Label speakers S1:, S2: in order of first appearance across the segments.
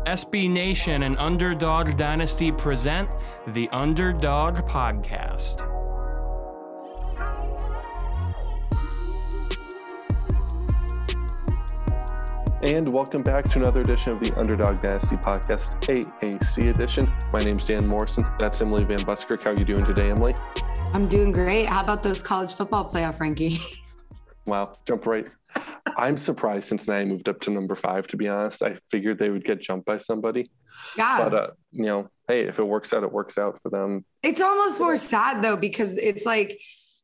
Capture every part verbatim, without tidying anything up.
S1: S B Nation and Underdog Dynasty present the Underdog Podcast.
S2: And welcome back to another edition of the Underdog Dynasty Podcast, A A C edition. My name's Dan Morrison. That's Emily Van Buskirk. How are you doing today, Emily?
S3: I'm doing great. How about those college football playoff rankings?
S2: Wow, jump right. I'm surprised Cincinnati moved up to number five, to be honest. I figured they would get jumped by somebody.
S3: Yeah.
S2: But, uh, you know, hey, if it works out, it works out for them.
S3: It's almost more sad, though, because it's like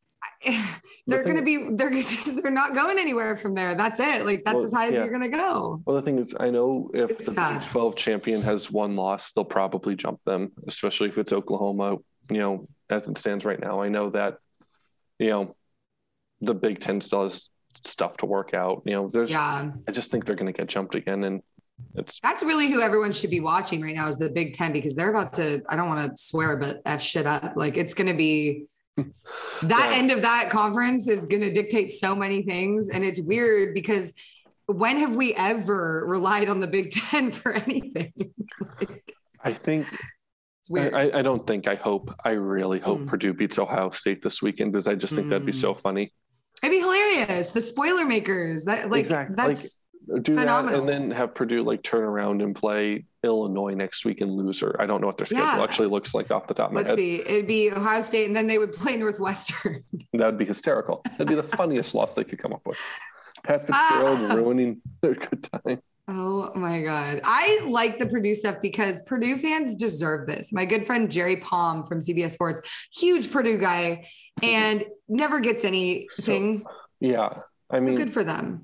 S3: they're going to be, they're just, they're not going anywhere from there. That's it. Like, that's well, as high as yeah. you're going to go.
S2: Well, the thing is, I know if
S3: it's
S2: the
S3: sad.
S2: Big twelve champion has one loss, they'll probably jump them, especially if it's Oklahoma, you know, as it stands right now. I know that, you know, the Big Ten still has stuff to work out. You know, there's, yeah. I just think they're going to get jumped again. And it's,
S3: that's really who everyone should be watching right now is the Big Ten, because they're about to, I don't want to swear, but F shit up. Like, it's going to be, that yeah. end of that conference is going to dictate so many things. And it's weird because when have we ever relied on the Big Ten for anything?
S2: like, I think
S3: it's weird.
S2: I, I don't think, I hope, I really hope mm. Purdue beats Ohio State this weekend, because I just think mm. that'd be so funny.
S3: It'd be hilarious. The spoiler makers, that like
S2: exactly.
S3: that's
S2: like, do
S3: phenomenal.
S2: That and then have Purdue like turn around and play Illinois next week and lose. Or I don't know what their schedule yeah. actually looks like off the top of my
S3: Let's
S2: head.
S3: see. It'd be Ohio State, and then they would play Northwestern.
S2: That'd be hysterical. That'd be the funniest loss they could come up with. Pat Fitzgerald uh, ruining their good time.
S3: Oh my God. I like the Purdue stuff because Purdue fans deserve this. My good friend Jerry Palm from C B S Sports, huge Purdue guy, and never gets anything.
S2: So, yeah. I mean,
S3: but good for them.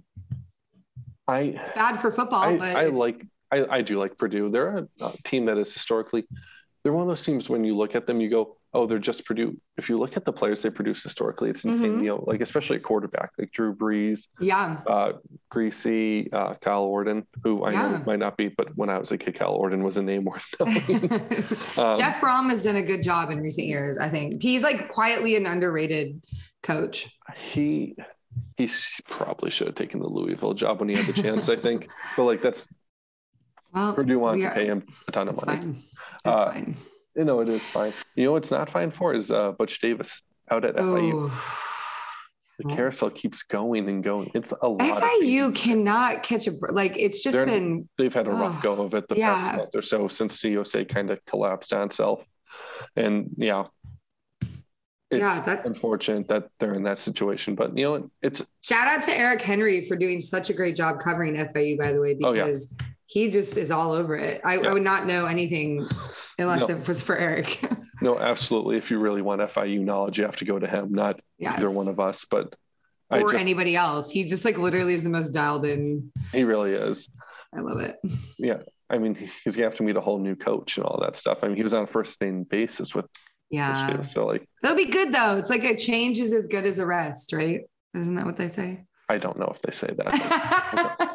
S2: I,
S3: it's bad for football,
S2: I,
S3: but
S2: I like, I, I do like Purdue. They're a, a team that is historically, they're one of those teams when you look at them, you go, oh, they're just Purdue. If you look at the players they produce historically, it's insane. Mm-hmm. You know, like especially a quarterback like Drew Brees,
S3: yeah,
S2: uh, Greasy, uh, Kyle Orton, who I yeah. know might not be, but when I was a kid, Kyle Orton was a name worth knowing.
S3: um, Jeff Brom has done a good job in recent years. I think he's like quietly an underrated coach.
S2: He he probably should have taken the Louisville job when he had the chance. I think, but like that's
S3: well,
S2: Purdue wanted
S3: are,
S2: to pay him a ton of money.
S3: Fine. It's
S2: uh,
S3: fine.
S2: You know, it is fine. You know what's not fine for is uh, Butch Davis out at
S3: oh.
S2: F I U. The carousel keeps going and going. It's a lot.
S3: F I U cannot catch a like. It's just
S2: They're,
S3: been.
S2: They've had a
S3: oh,
S2: rough go of it the
S3: yeah.
S2: past month or so since C O S A kind of collapsed on itself, and yeah, it's
S3: yeah, that's
S2: unfortunate that they're in that situation. But you know, it's
S3: shout out to Eric Henry for doing such a great job covering F I U. By the way, because
S2: oh, yeah.
S3: he just is all over it. I, yeah. I would not know anything unless no. it was for Eric.
S2: No, absolutely. If you really want F I U knowledge, you have to go to him, not yes. either one of us, but
S3: or
S2: just,
S3: anybody else. He just like literally is the most dialed in.
S2: He really is.
S3: I love it.
S2: Yeah. I mean, he's gonna have to meet a whole new coach and all that stuff. I mean, he was on a first name basis with
S3: yeah.
S2: So like
S3: that'll be good though. It's like a change is as good as a rest, right? Isn't that what they say?
S2: I don't know if they say that.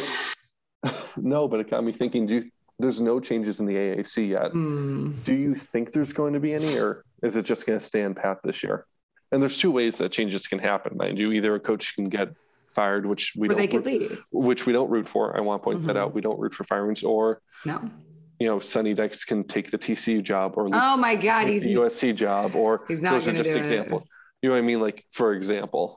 S2: But no, but it got me thinking, do you there's no changes in the A A C yet.
S3: Mm.
S2: Do you think there's going to be any, or is it just going to stand pat this year? And there's two ways that changes can happen. Mind you, either a coach can get fired, which we
S3: or
S2: don't
S3: they could
S2: root,
S3: leave.
S2: which we don't root for. I want to point
S3: mm-hmm.
S2: that out. We don't root for firings, or
S3: no.
S2: You know, Sonny Dykes can take the T C U job, or
S3: oh my God, he's
S2: the U S C job, or
S3: he's not
S2: those are just examples. It. You know what I mean? Like for example.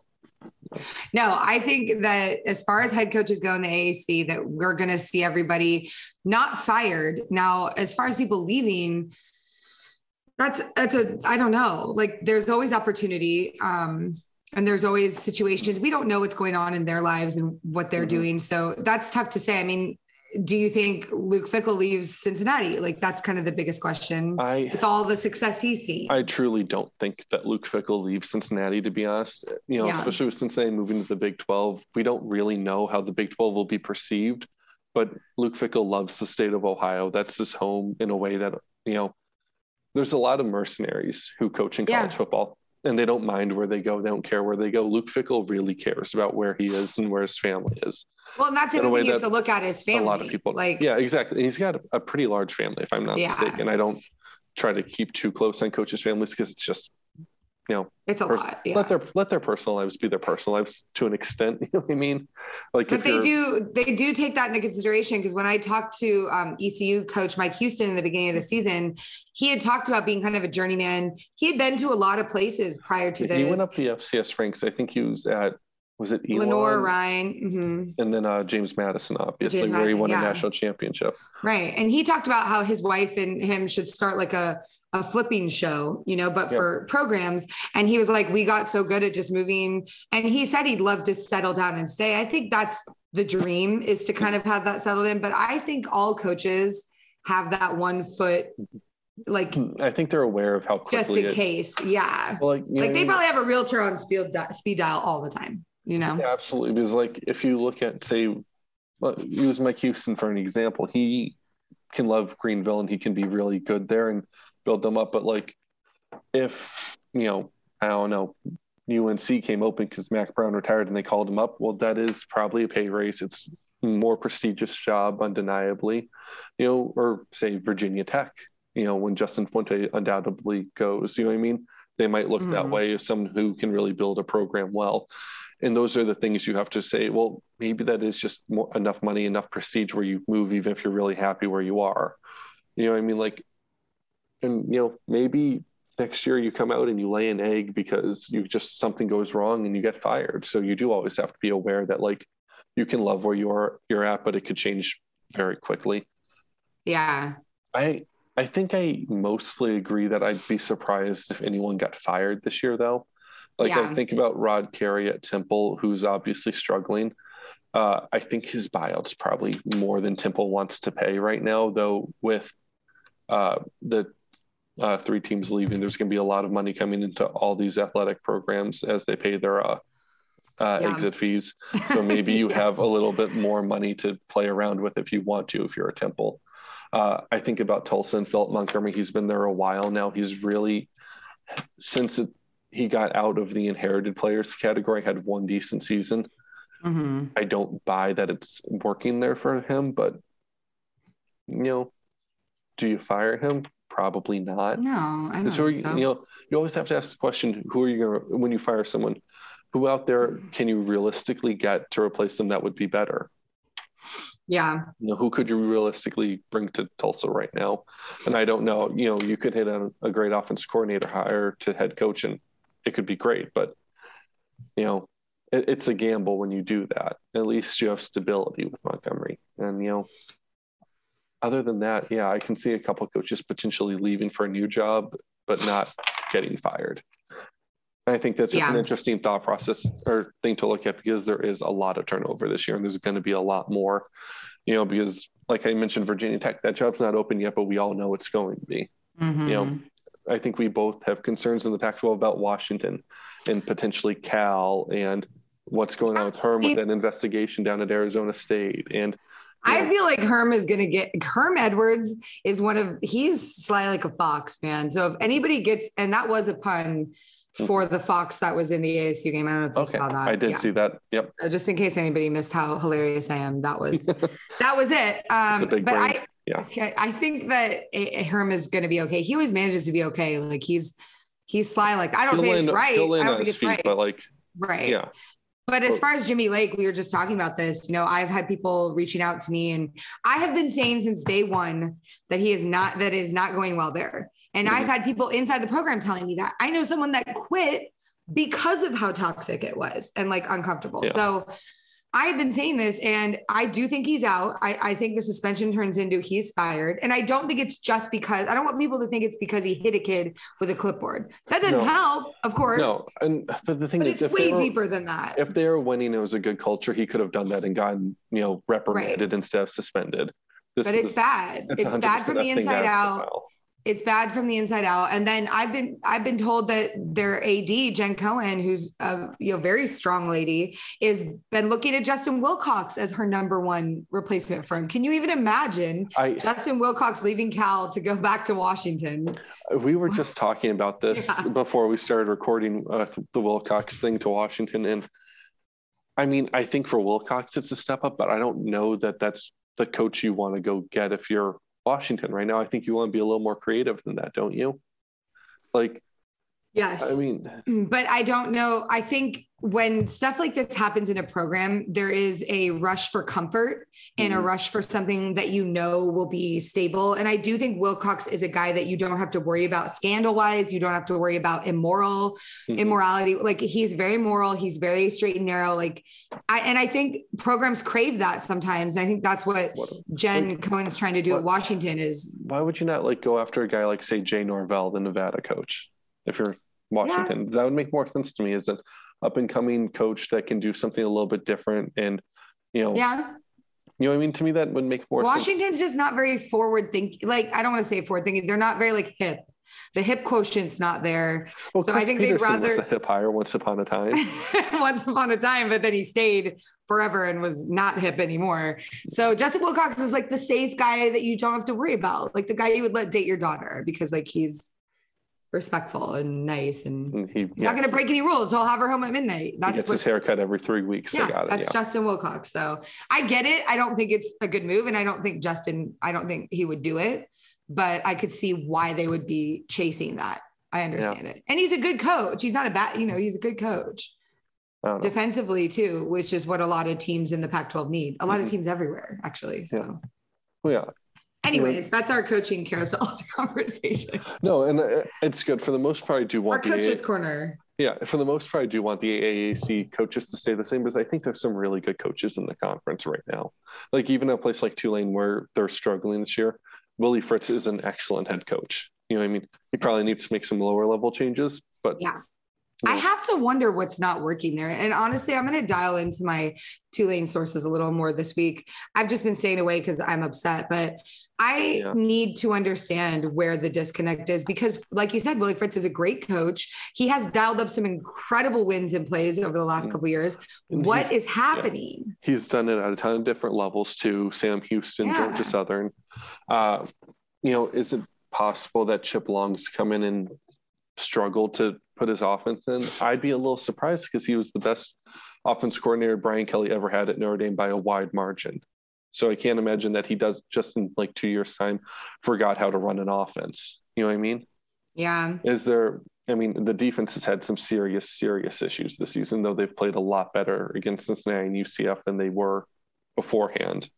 S3: No, I think that as far as head coaches go in the A A C, that we're going to see everybody not fired. Now, as far as people leaving, that's, that's a, I don't know, like there's always opportunity. Um, and there's always situations. We don't know what's going on in their lives and what they're mm-hmm. doing. So that's tough to say. I mean, do you think Luke Fickell leaves Cincinnati? Like that's kind of the biggest question
S2: I,
S3: with all the success he's seen.
S2: I truly don't think that Luke Fickell leaves Cincinnati, to be honest. You know, yeah. especially with Cincinnati moving to the Big twelve, we don't really know how the Big twelve will be perceived, but Luke Fickell loves the state of Ohio. That's his home in a way that, you know, there's a lot of mercenaries who coach in college yeah. football. And they don't mind where they go. They don't care where they go. Luke Fickell really cares about where he is and where his family is.
S3: Well, and that's the other thing you have to look at his family.
S2: A lot of people,
S3: like,
S2: yeah, exactly. He's got a, a pretty large family, if I'm not
S3: yeah.
S2: mistaken. I don't try to keep too close on coaches' families because it's just you know,
S3: it's a
S2: pers-
S3: lot. Yeah.
S2: Let their let their personal lives be their personal lives to an extent. You know what I mean? Like,
S3: but they do they do take that into consideration, because when I talked to um, E C U coach Mike Houston in the beginning of the season, he had talked about being kind of a journeyman. He had been to a lot of places prior to this.
S2: He went up the F C S ranks. I think he was at was it Elon?
S3: Lenore Ryan, mm-hmm.
S2: and then uh, James Madison, obviously,
S3: James
S2: where
S3: Madison,
S2: he won
S3: yeah.
S2: a national championship.
S3: Right, and he talked about how his wife and him should start like a a flipping show, you know, but yep. for programs. And he was like, we got so good at just moving. And he said he'd love to settle down and stay. I think that's the dream, is to kind of have that settled in. But I think all coaches have that one foot, like,
S2: I think they're aware of how quickly
S3: just in
S2: it,
S3: case. Yeah.
S2: Well, like,
S3: like they
S2: I mean,
S3: probably have a realtor on speed, speed dial all the time, you know?
S2: Yeah, absolutely. Because like, if you look at, say, use Mike Houston for an example, he can love Greenville and he can be really good there and build them up. But like, if, you know, I don't know, U N C came open because Mac Brown retired and they called him up, well, that is probably a pay raise. It's a more prestigious job, undeniably, you know, or say Virginia Tech, you know, when Justin Fuente undoubtedly goes, you know what I mean? They might look mm-hmm. that way as someone who can really build a program well. And those are the things you have to say, well, maybe that is just more, enough money, enough prestige where you move, even if you're really happy where you are. You know what I mean? Like, and, you know, maybe next year you come out and you lay an egg because you just, something goes wrong and you get fired. So you do always have to be aware that like, you can love where you are, you're at, but it could change very quickly.
S3: Yeah.
S2: I, I think I mostly agree that I'd be surprised if anyone got fired this year, though. Like, yeah. I think about Rod Carey at Temple, who's obviously struggling. Uh, I think his buyout's probably more than Temple wants to pay right now, though with uh, the uh, three teams leaving, there's going to be a lot of money coming into all these athletic programs as they pay their uh, uh, yeah. exit fees. So maybe you yeah. have a little bit more money to play around with if you want to, if you're a Temple. Uh, I think about Tulsa and Philip Montgomery. He's been there a while now. He's really, since it, he got out of the inherited players category, had one decent season.
S3: Mm-hmm.
S2: I don't buy that it's working there for him, but, you know, do you fire him? Probably not.
S3: No, I don't
S2: who are you,
S3: so.
S2: you know, you always have to ask the question, who are you going to, when you fire someone, who out there can you realistically get to replace them that would be better?
S3: Yeah.
S2: You know, who could you realistically bring to Tulsa right now? And I don't know, you know, you could hit on a great offensive coordinator hire to head coach and it could be great, but you know, it, it's a gamble when you do that. At least you have stability with Montgomery. And, you know, other than that, yeah, I can see a couple of coaches potentially leaving for a new job, but not getting fired. And I think that's just yeah. an interesting thought process or thing to look at, because there is a lot of turnover this year and there's going to be a lot more, you know, because like I mentioned, Virginia Tech, that job's not open yet, but we all know it's going to be.
S3: Mm-hmm.
S2: You know, I think we both have concerns in the Pac twelve about Washington and potentially Cal and what's going on with Herm with that investigation down at Arizona State. And
S3: I know, feel like Herm is going to get Herm Edwards is one of, he's sly like a fox, man. So if anybody gets, and that was a pun for the fox that was in the A S U game. I don't know if you
S2: okay.
S3: saw that.
S2: I did yeah. see that. Yep.
S3: Just in case anybody missed how hilarious I am. That was, that was it. Um, but brain. I,
S2: yeah,
S3: I think that Herm is going to be okay. He always manages to be okay. Like he's, he's sly. Like, I don't
S2: he'll
S3: say
S2: land,
S3: it's right. I don't think it's
S2: feet,
S3: right.
S2: But like,
S3: right.
S2: Yeah.
S3: But as far as Jimmy Lake, we were just talking about this, you know, I've had people reaching out to me and I have been saying since day one that he is not, that is not going well there. And mm-hmm. I've had people inside the program telling me that. I know someone that quit because of how toxic it was and like uncomfortable. Yeah. So I've been saying this and I do think he's out. I, I think the suspension turns into he's fired. And I don't think it's just because I don't want people to think it's because he hit a kid with a clipboard. That doesn't no. help, of course.
S2: No, and but the thing
S3: but
S2: is,
S3: it's way were, deeper than that.
S2: If they were winning, it was a good culture. He could have done that and gotten, you know, reprimanded right. instead of suspended.
S3: This, but it's this, bad. It's bad from the inside out. It's bad from the inside out. And then I've been, I've been told that their A D, Jen Cohen, who's a you know, very strong lady, is been looking at Justin Wilcox as her number one replacement for him. Can you even imagine I, Justin Wilcox leaving Cal to go back to Washington?
S2: We were just talking about this yeah. before we started recording uh, the Wilcox thing to Washington. And I mean, I think for Wilcox, it's a step up, but I don't know that that's the coach you want to go get if you're Washington right now. I think you want to be a little more creative than that, don't you? Like,
S3: Yes.
S2: I mean,
S3: but I don't know. I think when stuff like this happens in a program, there is a rush for comfort and mm-hmm. a rush for something that you know will be stable. And I do think Wilcox is a guy that you don't have to worry about scandal wise. You don't have to worry about immoral mm-hmm. immorality. Like he's very moral. He's very straight and narrow. Like I, and I think programs crave that sometimes. And I think that's what, what Jen like, Cohen is trying to do what, at Washington is.
S2: Why would you not like go after a guy like say Jay Norvell, the Nevada coach, if you're Washington? Yeah. That would make more sense to me as an up and coming coach that can do something a little bit different. And, you know,
S3: yeah,
S2: you know what I mean? To me, that would make more
S3: Washington's
S2: sense.
S3: just not very forward thinking. Like, I don't want to say forward thinking. They're not very like hip. The hip quotient's not there.
S2: Well,
S3: so
S2: Chris
S3: I think
S2: Peterson
S3: they'd rather
S2: was a hip hire once upon a time.
S3: once upon a time, but then he stayed forever and was not hip anymore. So Justin Wilcox is like the safe guy that you don't have to worry about. Like the guy you would let date your daughter because like he's respectful and nice and, and he, he's yeah. not going to break any rules. He'll have her home at midnight. That's
S2: he gets
S3: what,
S2: his haircut every three weeks.
S3: Yeah,
S2: got it,
S3: that's
S2: yeah.
S3: Justin Wilcox. So I get it. I don't think it's a good move. And I don't think Justin, I don't think he would do it, but I could see why they would be chasing that. I understand yeah. it. And he's a good coach. He's not a bad, you know, he's a good coach defensively too, which is what a lot of teams in the Pac twelve need. A lot mm-hmm. of teams everywhere actually. So
S2: yeah. Well, yeah.
S3: Anyways, yeah. that's our coaching carousel conversation.
S2: No, and it's good. For the most part, I do want
S3: our coaches'
S2: the,
S3: corner.
S2: Yeah, for the most part, I do want the A A C coaches to stay the same because I think there's some really good coaches in the conference right now. Like even a place like Tulane where they're struggling this year, Willie Fritz is an excellent head coach. You know what I mean? He probably needs to make some lower level changes, but
S3: yeah. I have to wonder what's not working there. And honestly, I'm going to dial into my Tulane sources a little more this week. I've just been staying away because I'm upset, but I yeah. need to understand where the disconnect is because like you said, Willie Fritz is a great coach. He has dialed up some incredible wins and plays over the last couple of years. And what is happening?
S2: Yeah. He's done it at a ton of different levels too. Sam Houston, yeah. Georgia Southern. Uh, you know, is it possible that Chip Long's come in and struggled to put his offense in? I'd be a little surprised because he was the best offense coordinator Brian Kelly ever had at Notre Dame by a wide margin. So I can't imagine that he does just in like two years time forgot how to run an offense. You know what I mean?
S3: Yeah.
S2: Is there, I mean, the defense has had some serious, serious issues this season, though they've played a lot better against Cincinnati and U C F than they were beforehand.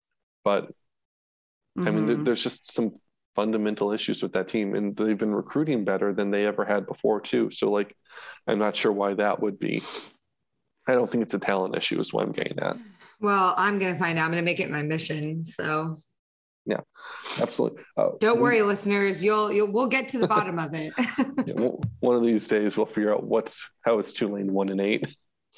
S2: But mm-hmm. I mean, there, there's just some fundamental issues with that team, and they've been recruiting better than they ever had before too. So like, I'm not sure why that would be. I don't think it's a talent issue is what I'm getting at.
S3: Well, I'm going to find out. I'm going to make it my mission. So
S2: yeah, absolutely. Uh,
S3: don't worry, we, listeners, you'll, you'll, we'll get to the bottom of it.
S2: yeah, well, one of these days we'll figure out what's, how is Tulane one and eight.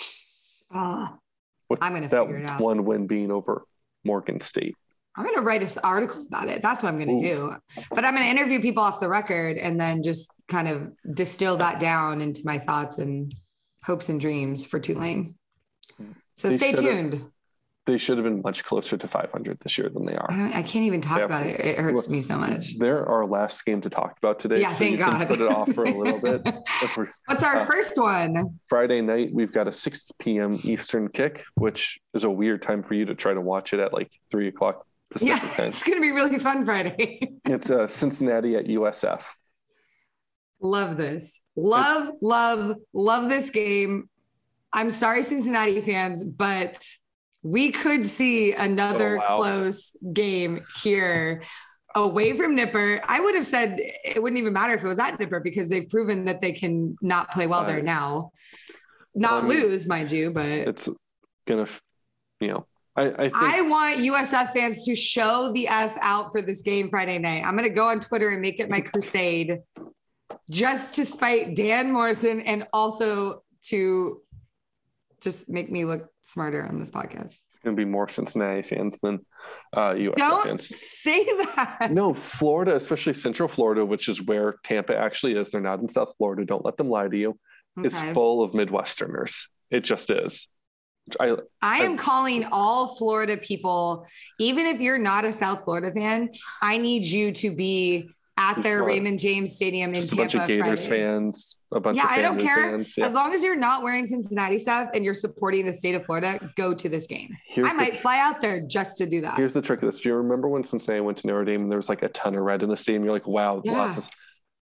S3: Oh,
S2: with
S3: I'm going to figure it out.
S2: One win being over Morgan State.
S3: I'm going to write an article about it. That's what I'm going to do. But I'm going to interview people off the record and then just kind of distill that down into my thoughts and hopes and dreams for Tulane. So they stay tuned.
S2: They should have been much closer to five hundred this year than they are.
S3: I, I can't even talk about it. It hurts well, me so much.
S2: They're our last game to talk about today.
S3: Yeah,
S2: so
S3: thank
S2: you
S3: God.
S2: Can put it off for a little bit.
S3: What's our uh, first one?
S2: Friday night, we've got a six p.m. Eastern kick, which is a weird time for you to try to watch it at like three o'clock. Pacific
S3: yeah,
S2: time.
S3: It's going to be really fun Friday.
S2: It's uh, Cincinnati at U S F.
S3: Love this. Love, it's- love, love this game. I'm sorry, Cincinnati fans, but we could see another oh, wow. close game here away from Nipper. I would have said it wouldn't even matter if it was at Nipper because they've proven that they can not play well uh, there now. Not um, lose, mind you, but
S2: it's going to, you know, I, I, think-
S3: I want U S F fans to show the F out for this game Friday night. I'm going to go on Twitter and make it my crusade just to spite Dan Morrison and also to just make me look smarter on this podcast.
S2: It's going to be more Cincinnati fans than uh, U S F
S3: Don't
S2: fans.
S3: say that.
S2: No, Florida, especially Central Florida, which is where Tampa actually is. They're not in South Florida. Don't let them lie to you. Okay. It's full of Midwesterners. It just is. I,
S3: I am
S2: I,
S3: calling all Florida people, even if you're not a South Florida fan, I need you to be at their Raymond James Stadium in
S2: Tampa. A
S3: bunch
S2: of Gators
S3: Friday.
S2: fans, a bunch
S3: yeah,
S2: of
S3: I don't care.
S2: Fans, yeah.
S3: As long as you're not wearing Cincinnati stuff and you're supporting the state of Florida, go to this game. Here's I the, might fly out there just to do that.
S2: Here's the trick of this. Do you remember when Cincinnati went to Notre Dame and there was like a ton of red in the stadium? You're like, wow,
S3: yeah.
S2: lots of,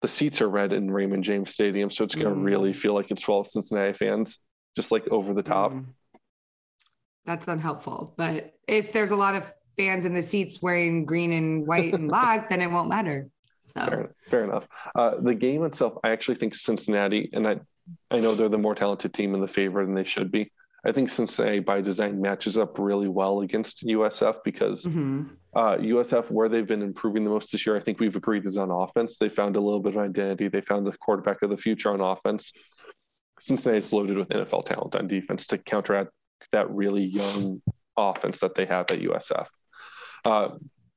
S2: the seats are red in Raymond James Stadium, so it's going to mm. really feel like it's full of Cincinnati fans, just like over the top. Mm.
S3: That's unhelpful. But if there's a lot of fans in the seats wearing green and white and black, then it won't matter. So
S2: fair, fair enough. Uh, the game itself, I actually think Cincinnati, and I, I know they're the more talented team and the favorite, and they should be. I think Cincinnati by design matches up really well against U S F because mm-hmm. uh, U S F, where they've been improving the most this year, I think we've agreed is on offense. They found a little bit of identity. They found the quarterback of the future on offense. Cincinnati's loaded with N F L talent on defense to counteract that really young offense that they have at U S F. Uh,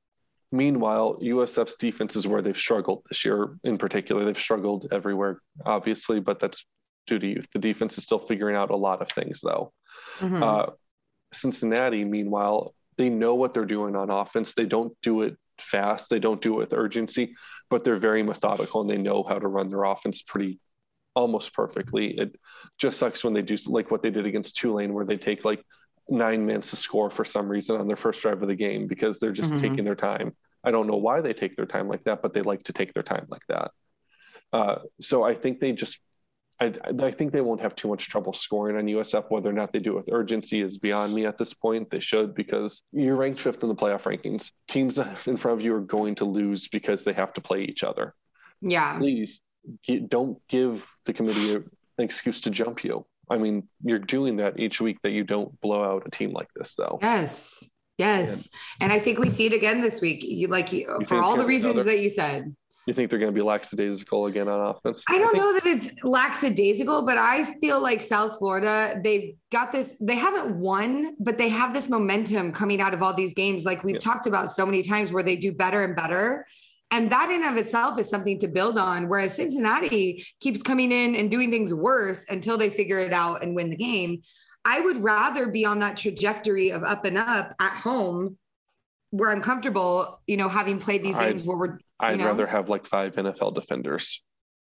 S2: meanwhile, U S F's defense is where they've struggled this year in particular. They've struggled everywhere, obviously, but that's due to youth. The defense is still figuring out a lot of things, though. Mm-hmm. Uh, Cincinnati, meanwhile, they know what they're doing on offense. They don't do it fast. They don't do it with urgency, but they're very methodical and they know how to run their offense pretty almost perfectly. It just sucks when they do like what they did against Tulane, where they take like nine minutes to score for some reason on their first drive of the game because they're just mm-hmm. taking their time. I don't know why they take their time like that, but they like to take their time like that. Uh, so I think they just, I, I think they won't have too much trouble scoring on U S F. Whether or not they do it with urgency is beyond me at this point. They should, because you're ranked fifth in the playoff rankings. Teams in front of you are going to lose because they have to play each other.
S3: Yeah.
S2: Please don't give the committee an excuse to jump you. I mean, you're doing that each week that you don't blow out a team like this, though.
S3: Yes. Yes. And, and I think we see it again this week. You like you, for all the reasons another, that you said.
S2: You think they're going to be lackadaisical again on offense?
S3: I don't
S2: I think,
S3: know that it's lackadaisical, but I feel like South Florida, they've got this, they haven't won, but they have this momentum coming out of all these games. Like we've yeah. talked about so many times where they do better and better. And that in of itself is something to build on. Whereas Cincinnati keeps coming in and doing things worse until they figure it out and win the game. I would rather be on that trajectory of up and up at home where I'm comfortable, you know, having played these games I'd, where we're,
S2: I'd
S3: know?
S2: rather have like five N F L defenders.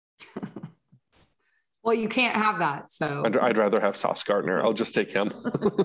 S3: Well, you can't have that. So
S2: I'd, I'd rather have Sauce Gardner. I'll just take him.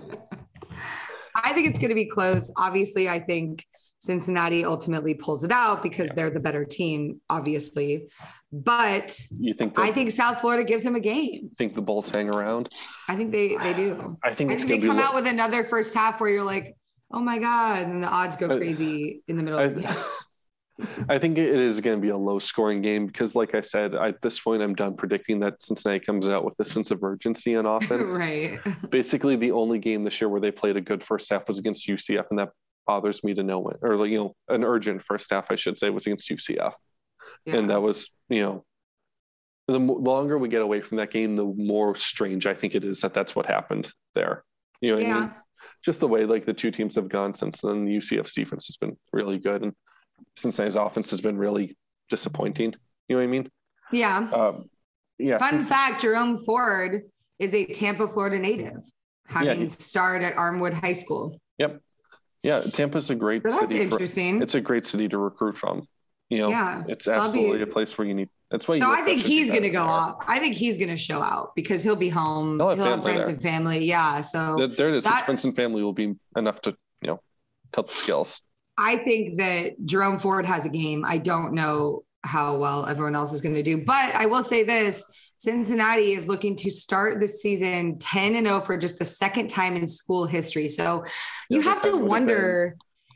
S3: I think it's going to be close. Obviously, I think Cincinnati ultimately pulls it out because yeah. they're the better team, obviously. But
S2: you think
S3: I think South Florida gives them a game.
S2: Think the Bulls hang around?
S3: I think they they do.
S2: I think,
S3: I
S2: it's
S3: think they come
S2: be
S3: out with another first half where you're like, oh my God, and the odds go crazy I, in the middle of the game.
S2: I think it is going to be a low scoring game because, like I said, at this point, I'm done predicting that Cincinnati comes out with a sense of urgency on offense.
S3: Right.
S2: Basically, the only game this year where they played a good first half was against U C F, and that bothers me to know it. Or, you know, an urgent first half, I should say, was against U C F. Yeah. And that was, you know, the longer we get away from that game, the more strange I think it is that that's what happened there. You know what yeah. I mean? Just the way like the two teams have gone since then. The U C F's defense has been really good, and Cincinnati's offense has been really disappointing. You know what I mean?
S3: Yeah.
S2: Um, yeah.
S3: Fun fact: Jerome Ford is a Tampa, Florida native, having yeah, starred at Armwood High School.
S2: Yep. Yeah, Tampa's a great
S3: so that's
S2: city.
S3: Interesting.
S2: For, it's a great city to recruit from. You know, yeah, it's absolutely a place where you need. That's why.
S3: So I think he's going to go off. I think he's going to show out because he'll be home. He'll have, he'll have friends there. and family. Yeah. So
S2: there, there it is. That, His friends and family will be enough to, you know, tell the skills.
S3: I think that Jerome Ford has a game. I don't know how well everyone else is going to do, but I will say this. Cincinnati is looking to start the season ten and oh for just the second time in school history. So you have to wonder,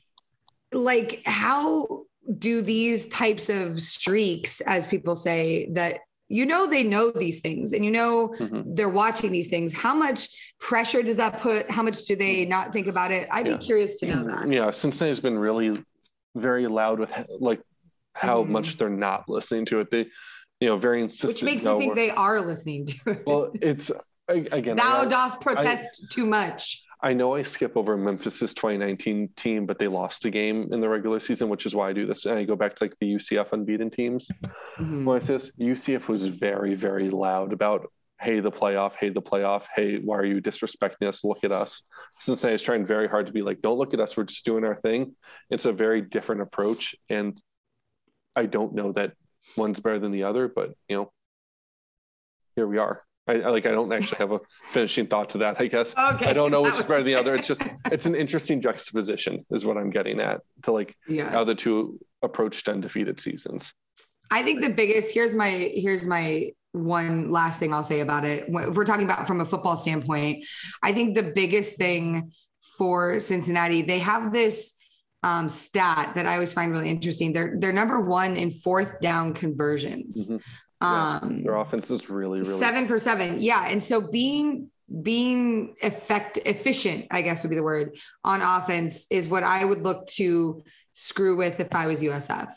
S3: like, how do these types of streaks, as people say, that, you know, they know these things and, you know, mm-hmm. they're watching these things. How much pressure does that put? How much do they not think about it? I'd yeah. be curious to know that.
S2: Yeah. Cincinnati's been really very loud with like how mm-hmm. much they're not listening to it. They, you know, very insistent.
S3: Which makes me think they are listening to it.
S2: Well, it's again,
S3: thou doth protest I, too much.
S2: I know I skip over Memphis's twenty nineteen team, but they lost a game in the regular season, which is why I do this. And I go back to like the U C F unbeaten teams. Mm-hmm. When I say this, U C F was very, very loud about, hey, the playoff, hey, the playoff, hey, why are you disrespecting us? Look at us. Cincinnati is trying very hard to be like, don't look at us. We're just doing our thing. It's a very different approach. And I don't know that one's better than the other, but, you know, here we are. I, I like, I don't actually have a finishing thought to that, I guess.
S3: Okay.
S2: I don't know which is better than the other. It's just, it's an interesting juxtaposition is what I'm getting at, to like yeah. how the two approached undefeated seasons.
S3: I think the biggest, here's my, here's my one last thing I'll say about it. If we're talking about from a football standpoint, I think the biggest thing for Cincinnati, they have this um, stat that I always find really interesting. They're, they're number one in fourth down conversions.
S2: Mm-hmm. Yeah,
S3: Um,
S2: their offense is really, really
S3: seven per seven. Yeah. And so being, being effect efficient, I guess would be the word, on offense is what I would look to screw with if I was U S F.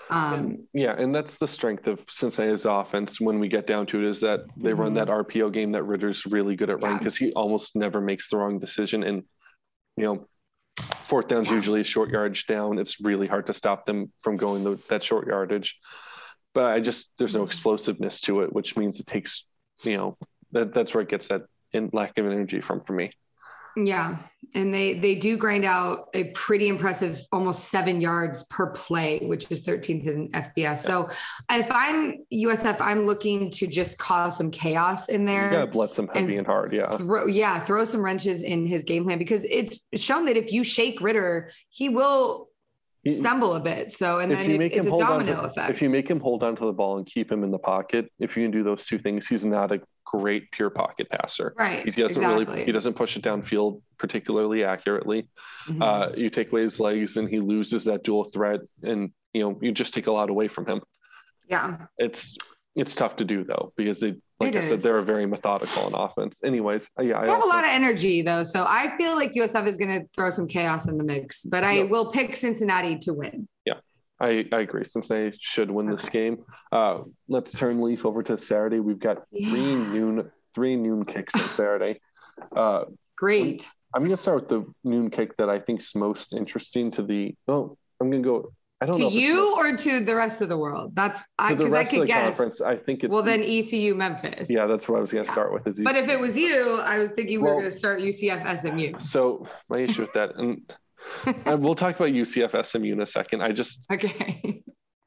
S3: Um,
S2: yeah, and that's the strength of Cincinnati's offense when we get down to it, is that they mm-hmm. run that R P O game that Ritter's really good at running, because yeah. he almost never makes the wrong decision. And, you know, fourth down's yeah. usually a short yardage down. It's really hard to stop them from going the, that short yardage. But I just, there's no explosiveness to it, which means it takes, you know, that that's where it gets that in lack of energy from for me.
S3: Yeah. And they, they do grind out a pretty impressive, almost seven yards per play, which is thirteenth in F B S. Yeah. So if I'm U S F, I'm looking to just cause some chaos in there.
S2: You gotta blitz him heavy and, and hard. Yeah.
S3: Throw, yeah. Throw some wrenches in his game plan, because it's shown that if you shake Ritter, he will stumble a bit. So, and then it, it's a domino
S2: to,
S3: effect.
S2: If you make him hold on to the ball and keep him in the pocket, if you can do those two things, he's not a great pure pocket passer.
S3: Right.
S2: He doesn't
S3: exactly.
S2: really, he doesn't push it downfield particularly accurately. Mm-hmm. Uh, you take away his legs and he loses that dual threat, and, you know, you just take a lot away from him.
S3: Yeah.
S2: It's, it's tough to do though, because they, like
S3: it
S2: I
S3: is.
S2: said, they're very methodical in offense. Anyways, yeah, I
S3: they have
S2: also,
S3: a lot of energy though. So I feel like U S F is going to throw some chaos in the mix, but I yep. will pick Cincinnati to win.
S2: Yeah. I, I agree. Cincinnati should win okay. this game. Uh, let's turn Leaf over to Saturday. We've got three yeah. noon, three noon kicks on Saturday. Uh,
S3: Great.
S2: I'm, I'm going to start with the noon kick that I think is most interesting to the. Oh, I'm going to go. I don't
S3: to
S2: know.
S3: To you or to the rest of the world? That's because I, I could guess.
S2: Conference, I think it's.
S3: Well, then E C U Memphis.
S2: Yeah, that's what I was going to yeah. start with. Is
S3: but if it was you, I was thinking
S2: well,
S3: we were going to start U C F S M U.
S2: So my issue with that, and, and we'll talk about U C F S M U in a second. I just.
S3: Okay.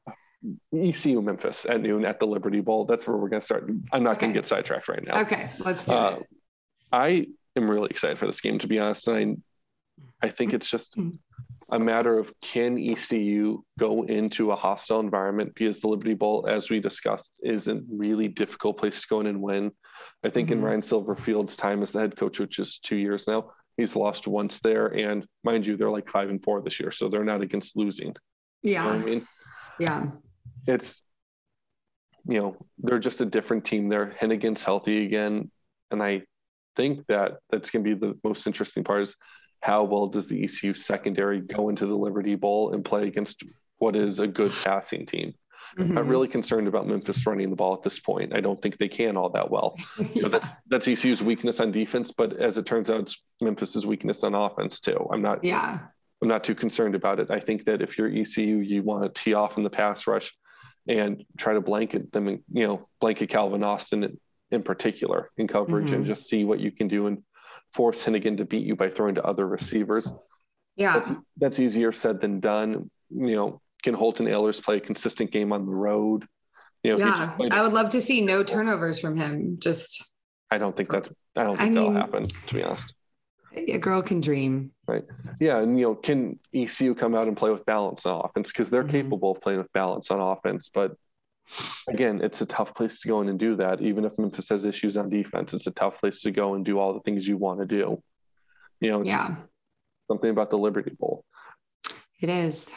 S2: E C U Memphis at noon at the Liberty Bowl. That's where we're going to start. I'm not okay. going to get sidetracked right now.
S3: Okay, let's do
S2: uh,
S3: it.
S2: I am really excited for this game, to be honest. And I, I think it's just a matter of, can E C U go into a hostile environment, because the Liberty Bowl, as we discussed, is a really difficult place to go in and win. I think mm-hmm. in Ryan Silverfield's time as the head coach, which is two years now, he's lost once there. And mind you, they're like five and four this year, so they're not against losing.
S3: Yeah.
S2: You know what I mean?
S3: Yeah.
S2: It's, you know, they're just a different team there. Hennigan's healthy again. And I think that that's going to be the most interesting part, is how well does the E C U secondary go into the Liberty Bowl and play against what is a good passing team. Mm-hmm. I'm really concerned about Memphis running the ball at this point. I don't think they can all that well. yeah. You know, that's, that's E C U's weakness on defense, but as it turns out, it's Memphis's weakness on offense too. I'm not,
S3: yeah.
S2: I'm not too concerned about it. I think that if you're E C U, you want to tee off in the pass rush and try to blanket them, and, you know, blanket Calvin Austin in, in particular in coverage, mm-hmm. and just see what you can do and force Hennigan to beat you by throwing to other receivers.
S3: Yeah.
S2: That's, that's easier said than done. You know, can Holton Ahlers play a consistent game on the road? You know,
S3: yeah, I would love to see no turnovers from him. Just,
S2: I don't think that's, I don't think
S3: I
S2: that'll
S3: mean,
S2: happen, to be honest.
S3: A girl can dream.
S2: Right. Yeah. And, you know, can E C U come out and play with balance on offense? Because they're mm-hmm. capable of playing with balance on offense. But again, it's a tough place to go in and do that. Even if Memphis has issues on defense, it's a tough place to go and do all the things you want to do. You know, it's
S3: yeah.
S2: something about the Liberty Bowl.
S3: It is.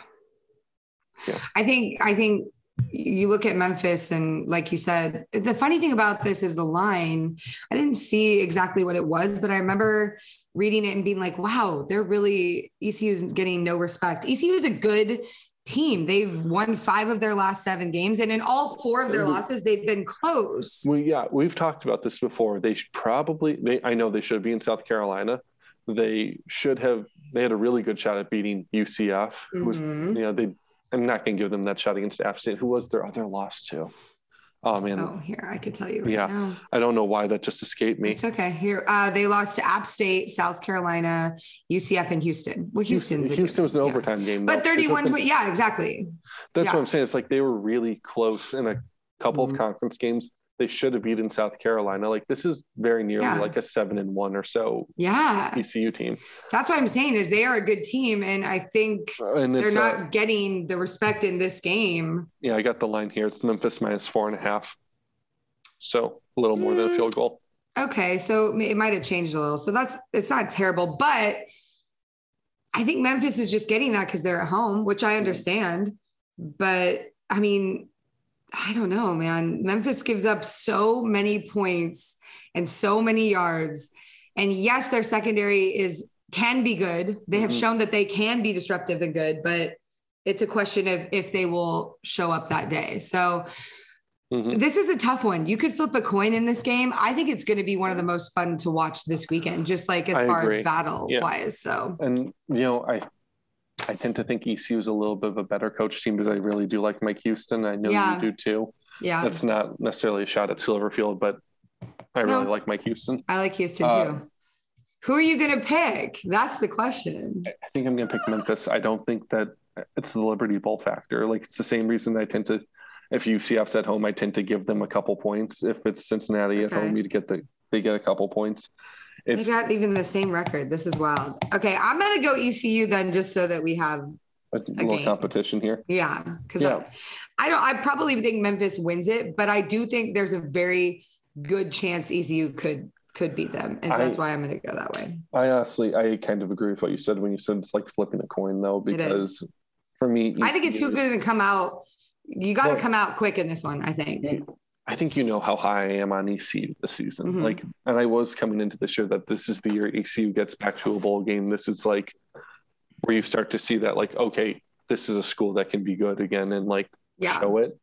S2: Yeah.
S3: I think, I think you look at Memphis, and like you said, the funny thing about this is the line. I didn't see exactly what it was, but I remember reading it and being like, wow, they're really, E C U is getting no respect. E C U is a good team. They've won five of their last seven games, and in all four of their losses, they've been close.
S2: Well, yeah, we've talked about this before. They should probably, they, I know they should be in South Carolina. They should have, they had a really good shot at beating U C F, who mm-hmm. was, you know, they, I'm not going to give them that shot against App State. Who was their other loss to? Oh man.
S3: Oh, here, I could tell you right
S2: yeah.
S3: now.
S2: I don't know why that just escaped me.
S3: It's okay. Here, uh, they lost to App State, South Carolina, U C F, and Houston. Well, Houston's
S2: Houston, Houston was an
S3: yeah.
S2: overtime game.
S3: But thirty-one twenty, yeah, exactly.
S2: That's
S3: yeah.
S2: what I'm saying. It's like they were really close in a couple mm-hmm. of conference games. they should have beaten South Carolina. Like this is very nearly yeah. like a seven and one or so.
S3: Yeah.
S2: E C U team.
S3: That's what I'm saying is they are a good team. And I think and they're not uh, getting the respect in this game.
S2: Yeah. I got the line here. It's Memphis minus four and a half. So a little more mm. than a field goal.
S3: Okay. So it might've changed a little. So that's, it's not terrible, but I think Memphis is just getting that because they're at home, which I understand. But I mean, I don't know, man. Memphis gives up so many points and so many yards. And yes, their secondary is can be good. They have mm-hmm. shown that they can be disruptive and good, but it's a question of if they will show up that day. So mm-hmm. this is a tough one. You could flip a coin in this game. I think it's going to be one of the most fun to watch this weekend, just like as I far agree. as battle yeah. wise. So,
S2: and you know, I, I tend to think E C U is a little bit of a better coach team because I really do like Mike Houston. I know yeah. you do too.
S3: Yeah.
S2: That's not necessarily a shot at Silverfield, but I no. really like Mike Houston.
S3: I like Houston uh, too. Who are you going to pick? That's the question.
S2: I think I'm going to pick Memphis. I don't think that it's the Liberty Bowl factor. Like it's the same reason I tend to, if U C F's at home, I tend to give them a couple points. If it's Cincinnati okay. at home, you get the, they get a couple points.
S3: It's, they got even the same record. This is wild. Okay, I'm gonna go E C U then, just so that we have
S2: a, a little game. competition here.
S3: Yeah, because yeah. I, I don't. I probably think Memphis wins it, but I do think there's a very good chance E C U could could beat them, and so I, that's why I'm gonna go that way.
S2: I honestly, I kind of agree with what you said when you said it's like flipping a coin, though, because for me, E C U,
S3: I think it's too good to come out. You got to well, come out quick in this one. I think.
S2: I think you know how high I am on E C U this season. Mm-hmm. Like, and I was coming into this year that this is the year E C U gets back to a bowl game. This is like where you start to see that, like, okay, this is a school that can be good again and like yeah. show it.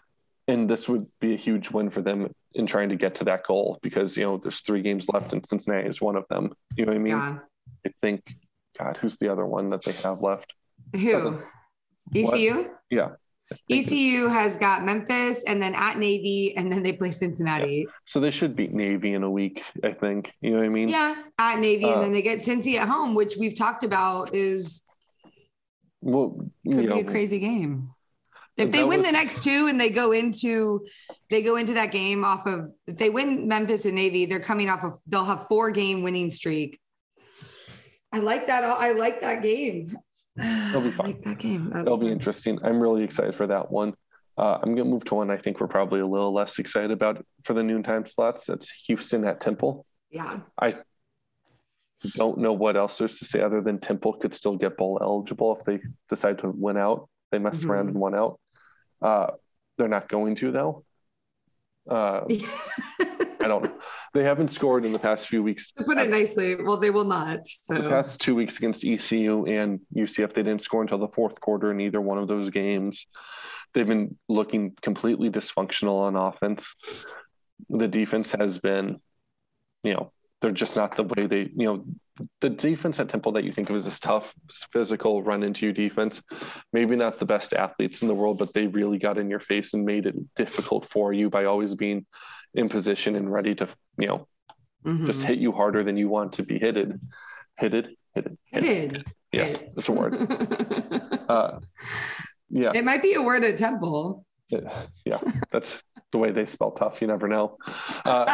S2: And this would be a huge win for them in trying to get to that goal because, you know, there's three games left and Cincinnati is one of them. You know what I mean? Yeah. I think, God, who's the other one that they have left?
S3: Who? E C U?
S2: What? Yeah.
S3: E C U has got Memphis and then at Navy and then they play Cincinnati.
S2: Yeah. So they should beat Navy in a week, I think. You know what I mean?
S3: Yeah, at Navy uh, and then they get Cincy at home, which we've talked about is
S2: well,
S3: could be know, a crazy game. If they win was, the next two and they go into they go into that game off of if they win Memphis and Navy, they're coming off of they'll have four game winning streak. I like that. I like that game.
S2: It'll be fun.
S3: Like that game. That'll,
S2: It'll be fun. Interesting. I'm really excited for that one. Uh, I'm going to move to one I think we're probably a little less excited about for the noontime slots. That's Houston at Temple.
S3: Yeah.
S2: I don't know what else there's to say other than Temple could still get bowl eligible if they decide to win out. They messed mm-hmm. around and won out. Uh, they're not going to, though. Uh, I don't know. They haven't scored in the past few weeks.
S3: To put it nicely, well, they will not. So.
S2: The past two weeks against E C U and U C F, they didn't score until the fourth quarter in either one of those games. They've been looking completely dysfunctional on offense. The defense has been, you know, they're just not the way they, you know, the defense at Temple that you think of as this tough, physical run into you defense, maybe not the best athletes in the world, but they really got in your face and made it difficult for you by always being in position and ready to, you know, mm-hmm. just hit you harder than you want to be hitted. Hitted? Hitted.
S3: Hitted.
S2: Yes, that's a word. uh, yeah.
S3: It might be a word at Temple.
S2: Yeah, yeah. That's the way they spell tough. You never know. Uh,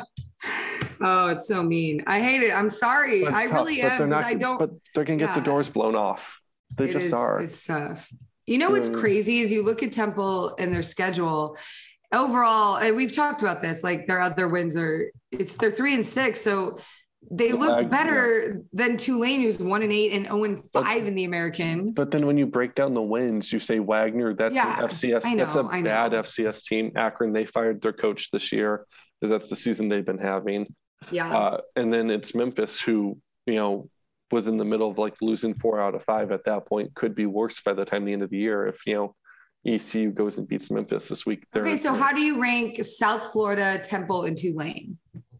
S3: oh, it's so mean. I hate it. I'm sorry. I tough, really am. Not, I don't.
S2: But they're going to get yeah. the doors blown off. They it just
S3: is,
S2: are.
S3: It's tough. You know what's mm. crazy is you look at Temple and their schedule overall, and we've talked about this, like their other wins are, it's they're three and six. So they look I, better yeah. than Tulane, who's one and eight and zero and five in the American.
S2: But then when you break down the wins, you say Wagner, that's
S3: yeah,
S2: an F C S.
S3: I know,
S2: that's a
S3: I
S2: bad
S3: know.
S2: F C S team. Akron, they fired their coach this year because that's the season they've been having.
S3: Yeah.
S2: Uh, and then it's Memphis, who, you know, was in the middle of like losing four out of five at that point, could be worse by the time the end of the year if, you know, E C U goes and beats Memphis this week.
S3: Okay, so how do you rank South Florida, Temple, and Tulane?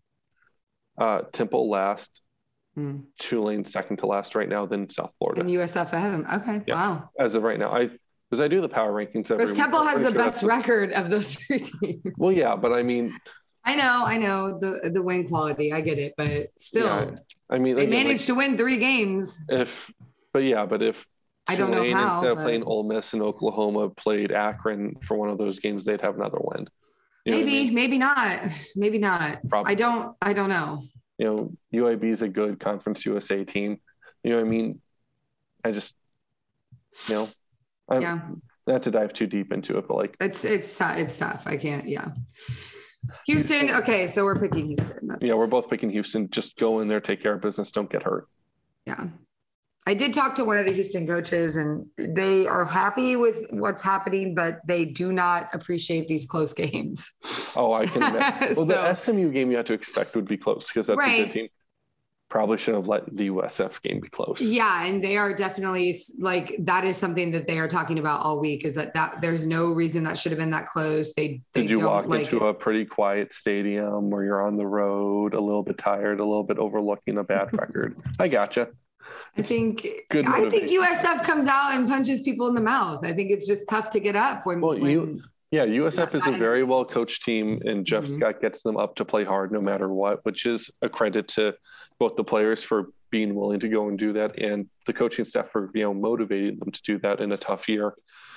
S2: Uh, Temple last,
S3: hmm.
S2: Tulane second to last right now, then South Florida.
S3: And U S F ahead of them. Okay, yeah. Wow.
S2: As of right now, I because I do the power rankings every
S3: week. Temple has the sure best record of those three teams.
S2: Well, yeah, but I mean,
S3: I know, I know the the win quality. I get it, but still, yeah,
S2: I mean,
S3: they
S2: again,
S3: managed like, to win three games.
S2: If, but yeah, but if
S3: I don't Tulane, know how
S2: instead
S3: but...
S2: of playing Ole Miss and Oklahoma played Akron for one of those games, they'd have another win. You
S3: maybe,
S2: I mean?
S3: maybe not. Maybe not. Probably. I don't, I don't know.
S2: You know, U I B is a good Conference U S A team. You know what I mean? I just, you know, I'm, yeah. not to dive too deep into it, but like.
S3: It's, it's, it's tough. I can't, yeah. Houston. Houston. Okay. So we're picking Houston.
S2: That's... Yeah, we're both picking Houston. Just go in there, take care of business. Don't get hurt.
S3: Yeah. I did talk to one of the Houston coaches and they are happy with what's happening, but they do not appreciate these close games.
S2: Oh, I can imagine. Well, so, the S M U game you have to expect would be close because that's right. a good team. Probably should have let the U S F game be close.
S3: Yeah. And they are definitely like, that is something that they are talking about all week is that, that there's no reason that should have been that close. They, they
S2: Did you
S3: don't
S2: walk
S3: like
S2: into
S3: it.
S2: a pretty quiet stadium where you're on the road, a little bit tired, a little bit overlooking a bad record? I gotcha.
S3: I think good I think U S F comes out and punches people in the mouth. I think it's just tough to get up when,
S2: well,
S3: when
S2: you, yeah, U S F is a very well coached team and Jeff mm-hmm. Scott gets them up to play hard no matter what, which is a credit to both the players for being willing to go and do that and the coaching staff for, you know, motivating them to do that in a tough year.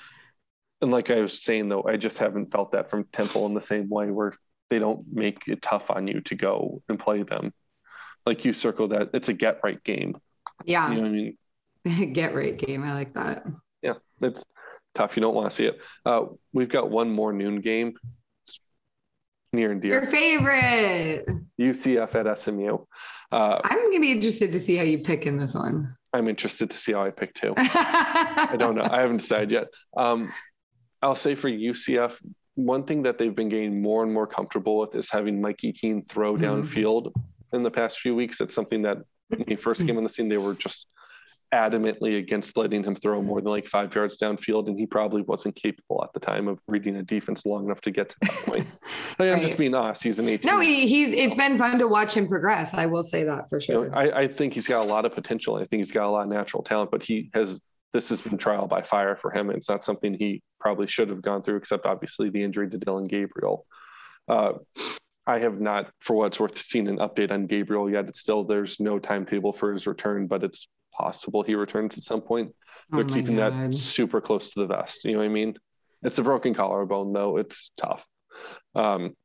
S2: And like I was saying, though, I just haven't felt that from Temple in the same way where they don't make it tough on you to go and play them. Like you circle that it's a get right game.
S3: Yeah.
S2: You know what I
S3: mean? Get right game. I like that.
S2: Yeah. It's tough. You don't want to see it. Uh, we've got one more noon game. It's near and dear.
S3: Your favorite.
S2: U C F at S M U. Uh,
S3: I'm going to be interested to see how you pick in this one.
S2: I'm interested to see how I pick too. I don't know. I haven't decided yet. Um, I'll say for U C F, one thing that they've been getting more and more comfortable with is having Mikey Keene throw downfield mm-hmm. in the past few weeks. It's something that when he first came on the scene, they were just adamantly against letting him throw more than like five yards downfield. And he probably wasn't capable at the time of reading a defense long enough to get to that point. I mean, I'm right. just being honest. He's an eighteen.
S3: No, he, he's, it's been fun to watch him progress. I will say that for sure.
S2: You know, I, I think he's got a lot of potential. I think he's got a lot of natural talent, but he has, this has been trial by fire for him. It's not something he probably should have gone through, except obviously the injury to Dylan Gabriel. Uh, I have not, for what it's worth, seen an update on Gabriel yet. It's still, there's no timetable for his return, but it's possible he returns at some point. They're oh keeping God. that super close to the vest. You know what I mean? It's a broken collarbone, though. It's tough. Um,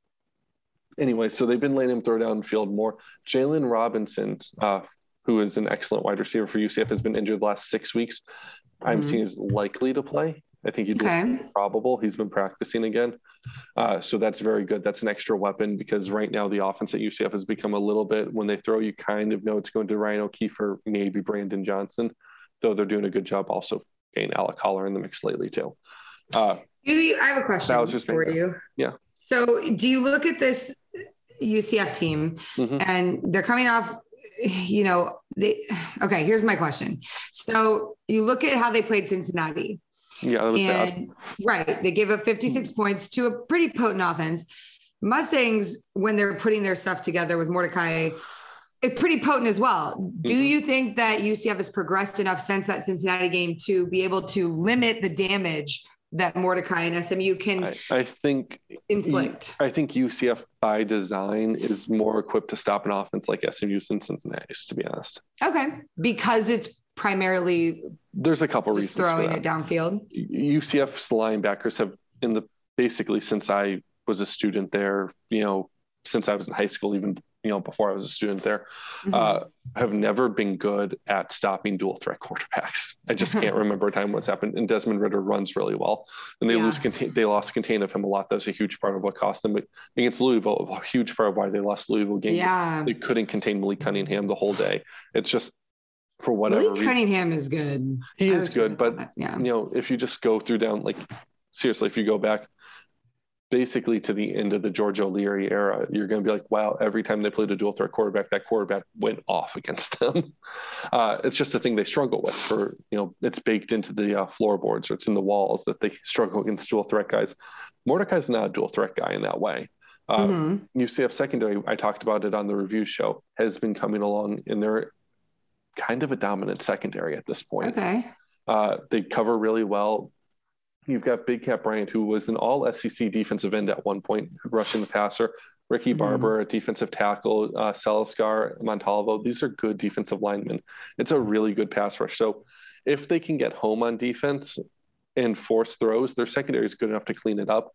S2: anyway, so they've been letting him throw downfield more. Jalen Robinson, uh, who is an excellent wide receiver for U C F, has been injured the last six weeks. Mm-hmm. I'm seeing is likely to play. I think he'd okay. be probable. He's been practicing again. Uh, so that's very good. That's an extra weapon because right now the offense at U C F has become a little bit, when they throw, you kind of know it's going to Ryan O'Keefe or maybe Brandon Johnson, though they're doing a good job also getting Alec Holler in the mix lately too. Uh,
S3: do you, I have a question for you.
S2: Yeah.
S3: So do you look at this U C F team mm-hmm. and they're coming off, you know, they, okay, here's my question. So you look at how they played Cincinnati.
S2: Yeah, that was
S3: and,
S2: bad.
S3: Right. They gave up fifty-six mm-hmm. points to a pretty potent offense. Mustangs, when they're putting their stuff together with Mordecai, it's pretty potent as well. Mm-hmm. Do you think that U C F has progressed enough since that Cincinnati game to be able to limit the damage that Mordecai and S M U can
S2: I, I think
S3: inflict?
S2: I think U C F by design is more equipped to stop an offense like S M U than Cincinnati, to be honest.
S3: Okay. Because it's primarily
S2: there's a couple
S3: just
S2: reasons
S3: throwing it downfield.
S2: U C F's linebackers have in the basically since I was a student there, you know, since I was in high school, even you know before I was a student there, mm-hmm. uh, have never been good at stopping dual threat quarterbacks. I just can't remember a time what's happened. And Desmond Ridder runs really well, and they yeah. lose contain. They lost contain of him a lot. That was a huge part of what cost them. But against Louisville, a huge part of why they lost Louisville game.
S3: Yeah,
S2: they couldn't contain Malik Cunningham the whole day. It's just. For whatever
S3: Malik
S2: reason.
S3: Cunningham is good.
S2: He is good, but
S3: yeah.
S2: you know, if you just go through down, like seriously, if you go back basically to the end of the George O'Leary era, you're going to be like, wow, every time they played a dual threat quarterback, that quarterback went off against them. Uh, it's just a thing they struggle with for, you know, it's baked into the uh, floorboards or it's in the walls that they struggle against dual threat guys. Mordecai's not a dual threat guy in that way. Uh, mm-hmm. U C F secondary, I talked about it on the review show, has been coming along in their kind of a dominant secondary at this point.
S3: Okay.
S2: Uh, they cover really well. You've got Big Cat Bryant, who was an all S E C defensive end at one point, rushing the passer. Ricky mm-hmm. Barber, a defensive tackle, uh, Salazar, Montalvo. These are good defensive linemen. It's a really good pass rush. So if they can get home on defense and force throws, their secondary is good enough to clean it up.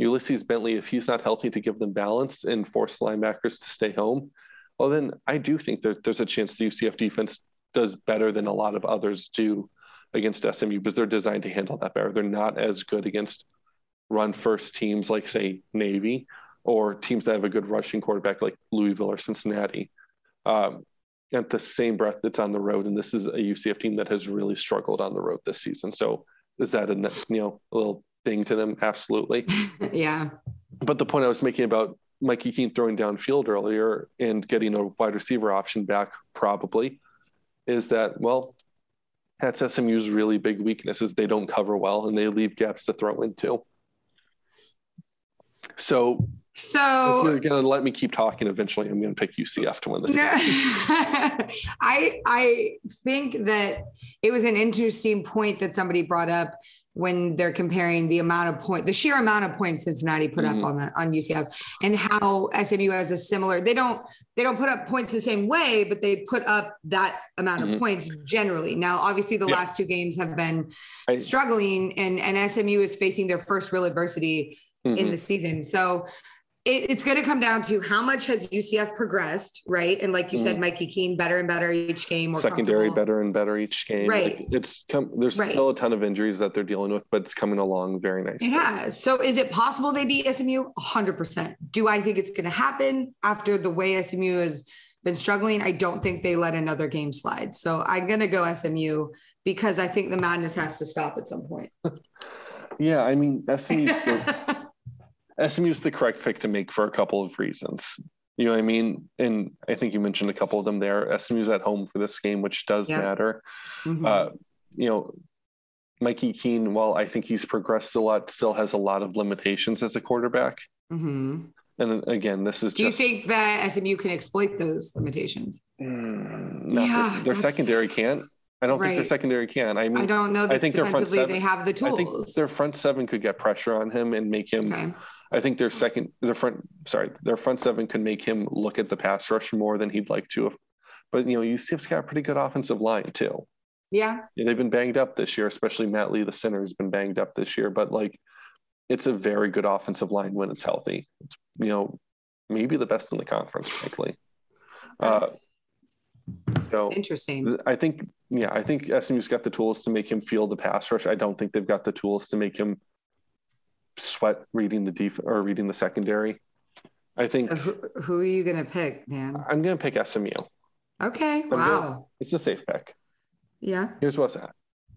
S2: Ulysses Bentley, if he's not healthy to give them balance and force linebackers to stay home, well, then I do think there, there's a chance the U C F defense does better than a lot of others do against S M U because they're designed to handle that better. They're not as good against run first teams like, say, Navy, or teams that have a good rushing quarterback like Louisville or Cincinnati. Um, at the same breath, it's on the road, and this is a U C F team that has really struggled on the road this season. So is that a, you know, a little thing to them? Absolutely.
S3: Yeah.
S2: But the point I was making about Mikey Keene throwing downfield earlier and getting a wide receiver option back probably is that, well, that's S M U's really big weakness is they don't cover well and they leave gaps to throw into. So,
S3: so
S2: if you're going to let me keep talking, eventually I'm going to pick U C F to win this.
S3: No, I I think that it was an interesting point that somebody brought up when they're comparing the amount of point, the sheer amount of points Cincinnati put mm-hmm. up on the on U C F, and how S M U has a similar. They don't they don't put up points the same way, but they put up that amount mm-hmm. of points generally. Now, obviously, the yeah. last two games have been I, struggling, and and S M U is facing their first real adversity mm-hmm. in the season. So it, it's going to come down to how much has U C F progressed, right? And like you mm-hmm. said, Mikey Keene better and better each game. More
S2: Secondary better and better each game.
S3: Right.
S2: Like it's come. There's right. still a ton of injuries that they're dealing with, but it's coming along very nicely.
S3: It has. So is it possible they beat S M U? one hundred percent. Do I think it's going to happen after the way S M U has been struggling? I don't think they let another game slide. So I'm going to go S M U because I think the madness has to stop at some point.
S2: Yeah, I mean, S M U. S M U is the correct pick to make for a couple of reasons. You know what I mean? And I think you mentioned a couple of them there. S M U's at home for this game, which does yep. matter. Mm-hmm. Uh, you know, Mikey Keene, while I think he's progressed a lot, still has a lot of limitations as a quarterback. Mm-hmm. And again, this is
S3: Do
S2: just,
S3: you think that S M U can exploit those limitations?
S2: Mm, no, yeah, their, their secondary can't. I don't right. think their secondary can. I mean, I
S3: don't know that
S2: I think their front seven,
S3: they have the tools.
S2: I think their front seven could get pressure on him and make him okay. I think their second, their front, sorry, their front seven could make him look at the pass rush more than he'd like to. But, you know, U C F's got a pretty good offensive line too.
S3: Yeah.
S2: yeah. They've been banged up this year, especially Matt Lee, the center, has been banged up this year. But, like, it's a very good offensive line when it's healthy. It's, you know, maybe the best in the conference, frankly. Uh, so
S3: Interesting.
S2: I think, yeah, I think S M U's got the tools to make him feel the pass rush. I don't think they've got the tools to make him sweat reading the def or reading the secondary. I think.
S3: So who, who are you gonna pick, Dan?
S2: I'm gonna pick S M U.
S3: Okay.
S2: I'm
S3: wow.
S2: Gonna, it's a safe pick.
S3: Yeah.
S2: Here's what's at.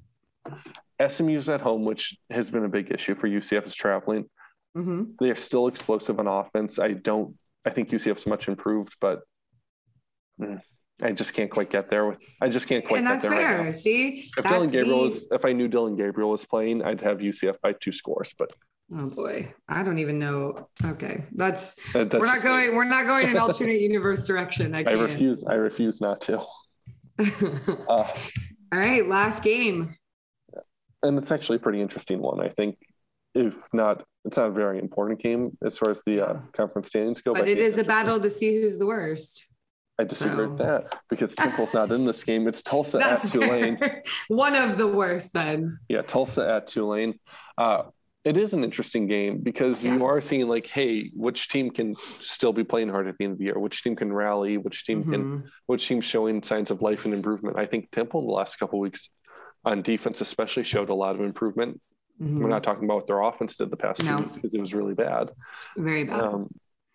S2: S M U's at home, which has been a big issue for U C F is traveling. Mm-hmm. They are still explosive on offense. I don't. I think U C F's much improved, but mm, I just can't quite get there with. I just can't quite.
S3: And that's
S2: get there
S3: fair.
S2: Right now.
S3: See,
S2: if Dylan Gabriel me. was, if I knew Dylan Gabriel was playing, I'd have U C F by two scores, but.
S3: Oh boy, I don't even know. Okay, that's,
S2: that, that's
S3: we're not going. We're not going in alternate universe direction. I,
S2: I refuse. I refuse not to.
S3: uh, All right, last game.
S2: And it's actually a pretty interesting one. I think, if not, it's not a very important game as far as the uh, conference standings go.
S3: But, but it is a battle to see who's the worst.
S2: I disagree so. with that because Temple's not in this game. It's Tulsa at Tulane.
S3: One of the worst, then.
S2: Yeah, Tulsa at Tulane. Uh, It is an interesting game because yeah. you are seeing like, hey, which team can still be playing hard at the end of the year? Which team can rally? Which team mm-hmm. can, which team's showing signs of life and improvement? I think Temple in the last couple of weeks on defense especially showed a lot of improvement. Mm-hmm. We're not talking about what their offense did the past no. two weeks because it was really bad.
S3: Very bad. Um,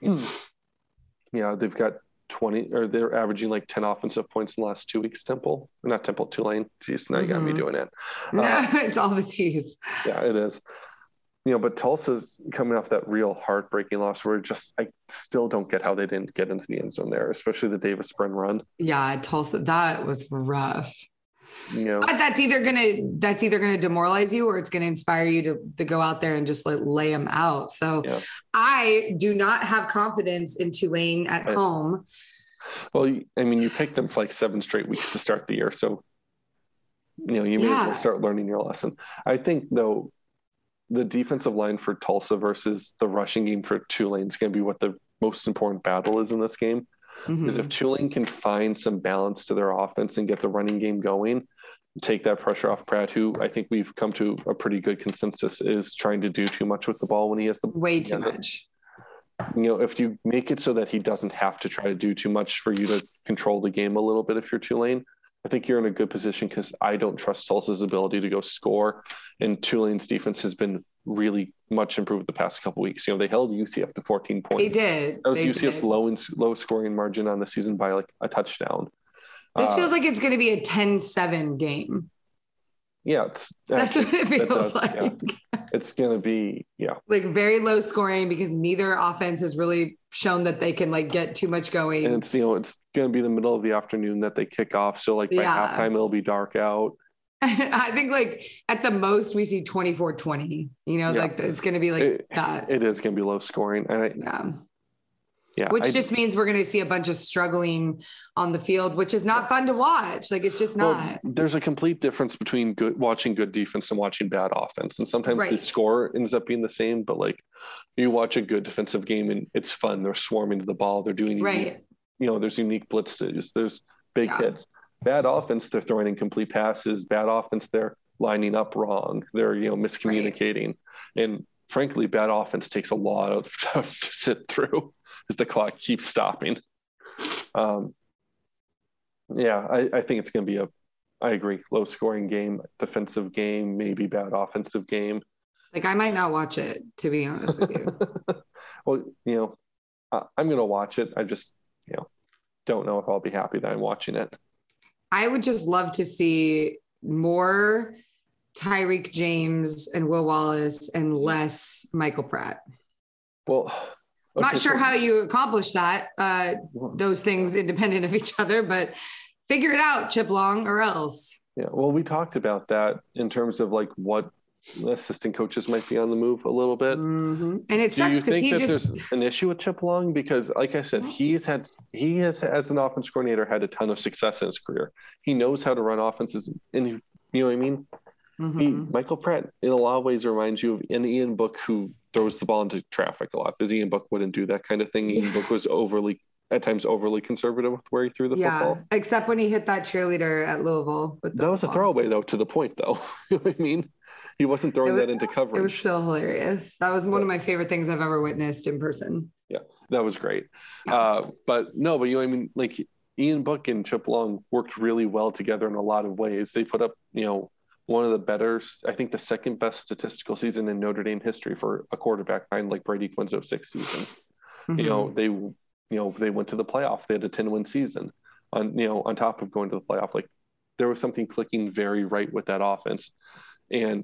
S2: yeah, they've got twenty or they're averaging like ten offensive points in the last two weeks, Temple. Not Temple, Tulane. Jeez, now mm-hmm. you got me doing it.
S3: No, uh, it's all the tease.
S2: Yeah, it is. You know, but Tulsa's coming off that real heartbreaking loss where just I still don't get how they didn't get into the end zone there, especially the Davis Brin run.
S3: Yeah, Tulsa, that was rough.
S2: You know,
S3: but that's either gonna that's either gonna demoralize you or it's gonna inspire you to to go out there and just like lay them out. So yeah. I do not have confidence in Tulane at I, home.
S2: Well, I mean, you picked them for like seven straight weeks to start the year, so you know you may yeah. as well start learning your lesson. I think though. The defensive line for Tulsa versus the rushing game for Tulane is going to be what the most important battle is in this game. Because mm-hmm. if Tulane can find some balance to their offense and get the running game going, take that pressure off Pratt, who I think we've come to a pretty good consensus is trying to do too much with the ball when he has the
S3: way too much.
S2: You know, if you make it so that he doesn't have to try to do too much for you to control the game a little bit, if you're Tulane, I think you're in a good position, because I don't trust Tulsa's ability to go score. And Tulane's defense has been really much improved the past couple of weeks. You know, they held U C F to fourteen points.
S3: They did.
S2: That was
S3: they
S2: U C F's
S3: did.
S2: low and low scoring margin on the season by like a touchdown.
S3: This
S2: uh,
S3: feels like it's going to be a ten seven game.
S2: Yeah, it's
S3: that's
S2: actually,
S3: what it feels
S2: does,
S3: like.
S2: Yeah. It's going to be, yeah,
S3: like very low scoring, because neither offense has really shown that they can like get too much going.
S2: And it's, you know, it's going to be the middle of the afternoon that they kick off. So like by
S3: yeah.
S2: halftime, it'll be dark out.
S3: I think like at the most we see twenty-four twenty, you know, yeah. like it's going to be like
S2: it,
S3: that.
S2: It is going to be low scoring. And I,
S3: yeah.
S2: Yeah,
S3: which
S2: I,
S3: just means we're going to see a bunch of struggling on the field, which is not fun to watch. Like, it's just not.
S2: Well, there's a complete difference between good watching good defense and watching bad offense. And sometimes
S3: right.
S2: the score ends up being the same, but like you watch a good defensive game and it's fun. They're swarming to the ball. They're doing,
S3: right.
S2: unique, you know, there's unique blitzes. There's big
S3: yeah.
S2: hits. Bad offense, they're throwing incomplete passes. Bad offense, they're lining up wrong. They're, you know, miscommunicating. Right. And frankly, bad offense takes a lot of stuff to sit through as the clock keeps stopping. Um, yeah, I, I think it's going to be a, I agree, low scoring game, defensive game, maybe bad offensive game.
S3: Like I might not watch it, to be honest with you.
S2: Well, you know, I, I'm going to watch it. I just, you know, don't know if I'll be happy that I'm watching it.
S3: I would just love to see more Tyreek James and Will Wallace and less Michael Pratt.
S2: Well,
S3: I'm
S2: okay,
S3: not sure
S2: so,
S3: how you accomplish that, uh, those things independent of each other, but figure it out, Chip Long, or else.
S2: Yeah, well, we talked about that in terms of like what assistant coaches might be on the move a little bit.
S3: Mm-hmm. And it
S2: Do
S3: sucks
S2: you
S3: because
S2: think
S3: he
S2: that
S3: just
S2: there's an issue with Chip Long? Because like I said, he's had he has as an offense coordinator had a ton of success in his career. He knows how to run offenses, and he, you know what I mean.
S3: Mm-hmm.
S2: He, Michael Pratt, in a lot of ways, reminds you of an Ian Book who throws the ball into traffic a lot. Because Ian Book wouldn't do that kind of thing.
S3: Yeah.
S2: Ian Book was overly, at times, overly conservative with where he threw the
S3: yeah,
S2: football.
S3: Except when he hit that cheerleader at Louisville. With the
S2: that was
S3: football.
S2: a throwaway, though, to the point, though. You know what I mean? He wasn't throwing
S3: was,
S2: that into coverage.
S3: It was still hilarious. That was one
S2: yeah.
S3: of my favorite things I've ever witnessed in person.
S2: Yeah, that was great.
S3: Yeah.
S2: Uh, but no, but you know what I mean? Like Ian Book and Chip Long worked really well together in a lot of ways. They put up, you know, one of the better, I think the second best statistical season in Notre Dame history for a quarterback behind like Brady Quinn's oh six season. Mm-hmm. You know, they, you know, they went to the playoff. They had a ten win season on, you know, on top of going to the playoff. Like there was something clicking very right with that offense. And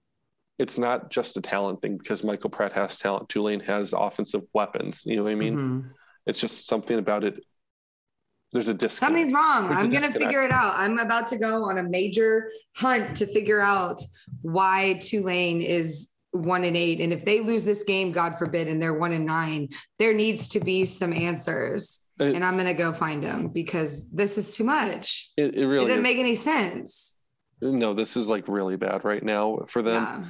S2: it's not just a talent thing because Michael Pratt has talent. Tulane has offensive weapons. You know what I mean? Mm-hmm. It's just something about it. There's a disconnect.
S3: Something's wrong.
S2: There's
S3: I'm going to figure it out. I'm about to go on a major hunt to figure out why Tulane is one and eight. And if they lose this game, God forbid, and they're one and nine, there needs to be some answers. It, and I'm going to go find them because this is too much.
S2: It, it really
S3: it doesn't
S2: is.
S3: make any sense.
S2: No, this is like really bad right now for them.
S3: Yeah.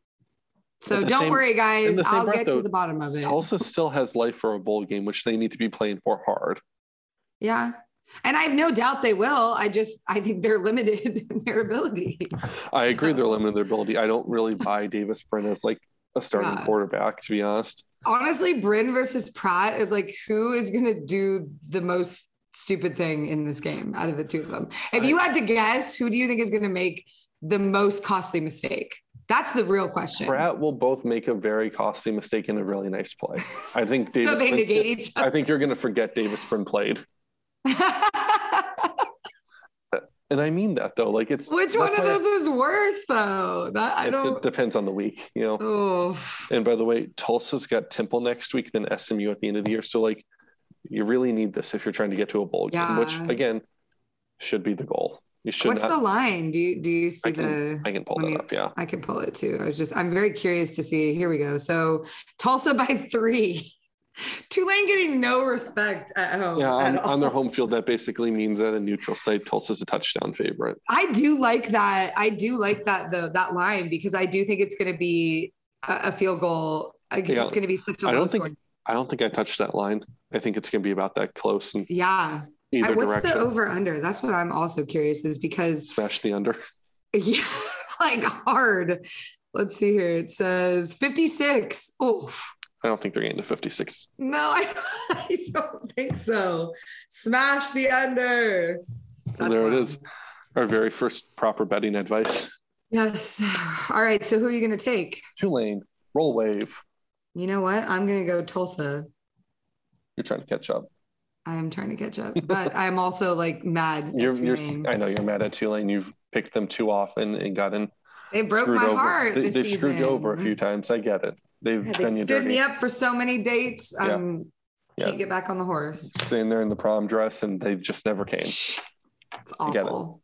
S3: So don't
S2: same,
S3: worry, guys. I'll
S2: breath,
S3: get
S2: though,
S3: to the bottom of it.
S2: Tulsa still has life for a bowl game, which they need to be playing for hard.
S3: Yeah. And I have no doubt they will. I just, I think they're limited in their ability.
S2: I agree.
S3: So.
S2: They're limited in their ability. I don't really buy Davis Brin as like a starting yeah. quarterback, to be honest.
S3: Honestly, Brin versus Pratt is like, who is going to do the most stupid thing in this game out of the two of them? If I, you had to guess, who do you think is going to make the most costly mistake? That's the real question.
S2: Pratt will both make a very costly mistake and a really nice play. I think Davis
S3: so they
S2: Brin,
S3: negate each other.
S2: I think you're going to forget Davis Brin played. And I mean that though, like it's
S3: which one of those is worse though? That I
S2: it,
S3: don't.
S2: It depends on the week, you know.
S3: Oh.
S2: And by the way, Tulsa's got Temple next week, then S M U at the end of the year. So like, you really need this if you're trying to get to a bowl
S3: yeah.
S2: game, which again should be the goal. You should.
S3: What's
S2: not,
S3: the line? Do you do you see
S2: I can,
S3: the?
S2: I can pull that
S3: me,
S2: up. Yeah,
S3: I can pull it too. I was just I'm very curious to see. Here we go. So Tulsa by three. Tulane getting no respect at home.
S2: Yeah, on,
S3: at
S2: on their home field, that basically means at a neutral site, Tulsa's a touchdown favorite.
S3: I do like that. I do like that the that line because I do think it's going to be a, a field goal. Because yeah. it's going to be such a
S2: I
S3: low
S2: don't think
S3: score.
S2: I don't think I touched that line. I think it's going to be about that close. And
S3: yeah,
S2: either
S3: What's
S2: direction.
S3: the over under? That's what I'm also curious is because
S2: Smash the under.
S3: Yeah, like hard. Let's see here. It says fifty-six. Oh,
S2: I don't think they're getting to fifty-six.
S3: No, I, I don't think so. Smash the under.
S2: That's there wild. It is. Our very first proper betting advice.
S3: Yes. All right. So who are you going to take?
S2: Tulane. Roll wave.
S3: You know what? I'm going to go Tulsa.
S2: You're trying to catch up.
S3: I am trying to catch up, but I'm also like mad.
S2: You're, you're, I know you're mad at Tulane. You've picked them too often and gotten.
S3: They broke my
S2: over.
S3: heart.
S2: They,
S3: this
S2: they've
S3: season.
S2: screwed you over a few times. I get it. They've
S3: yeah,
S2: done
S3: they
S2: you
S3: stood
S2: dirty.
S3: me up for so many dates.
S2: Yeah.
S3: Um,
S2: yeah.
S3: Can't get back on the horse.
S2: Sitting there in the prom dress, and they just never came.
S3: It's awful.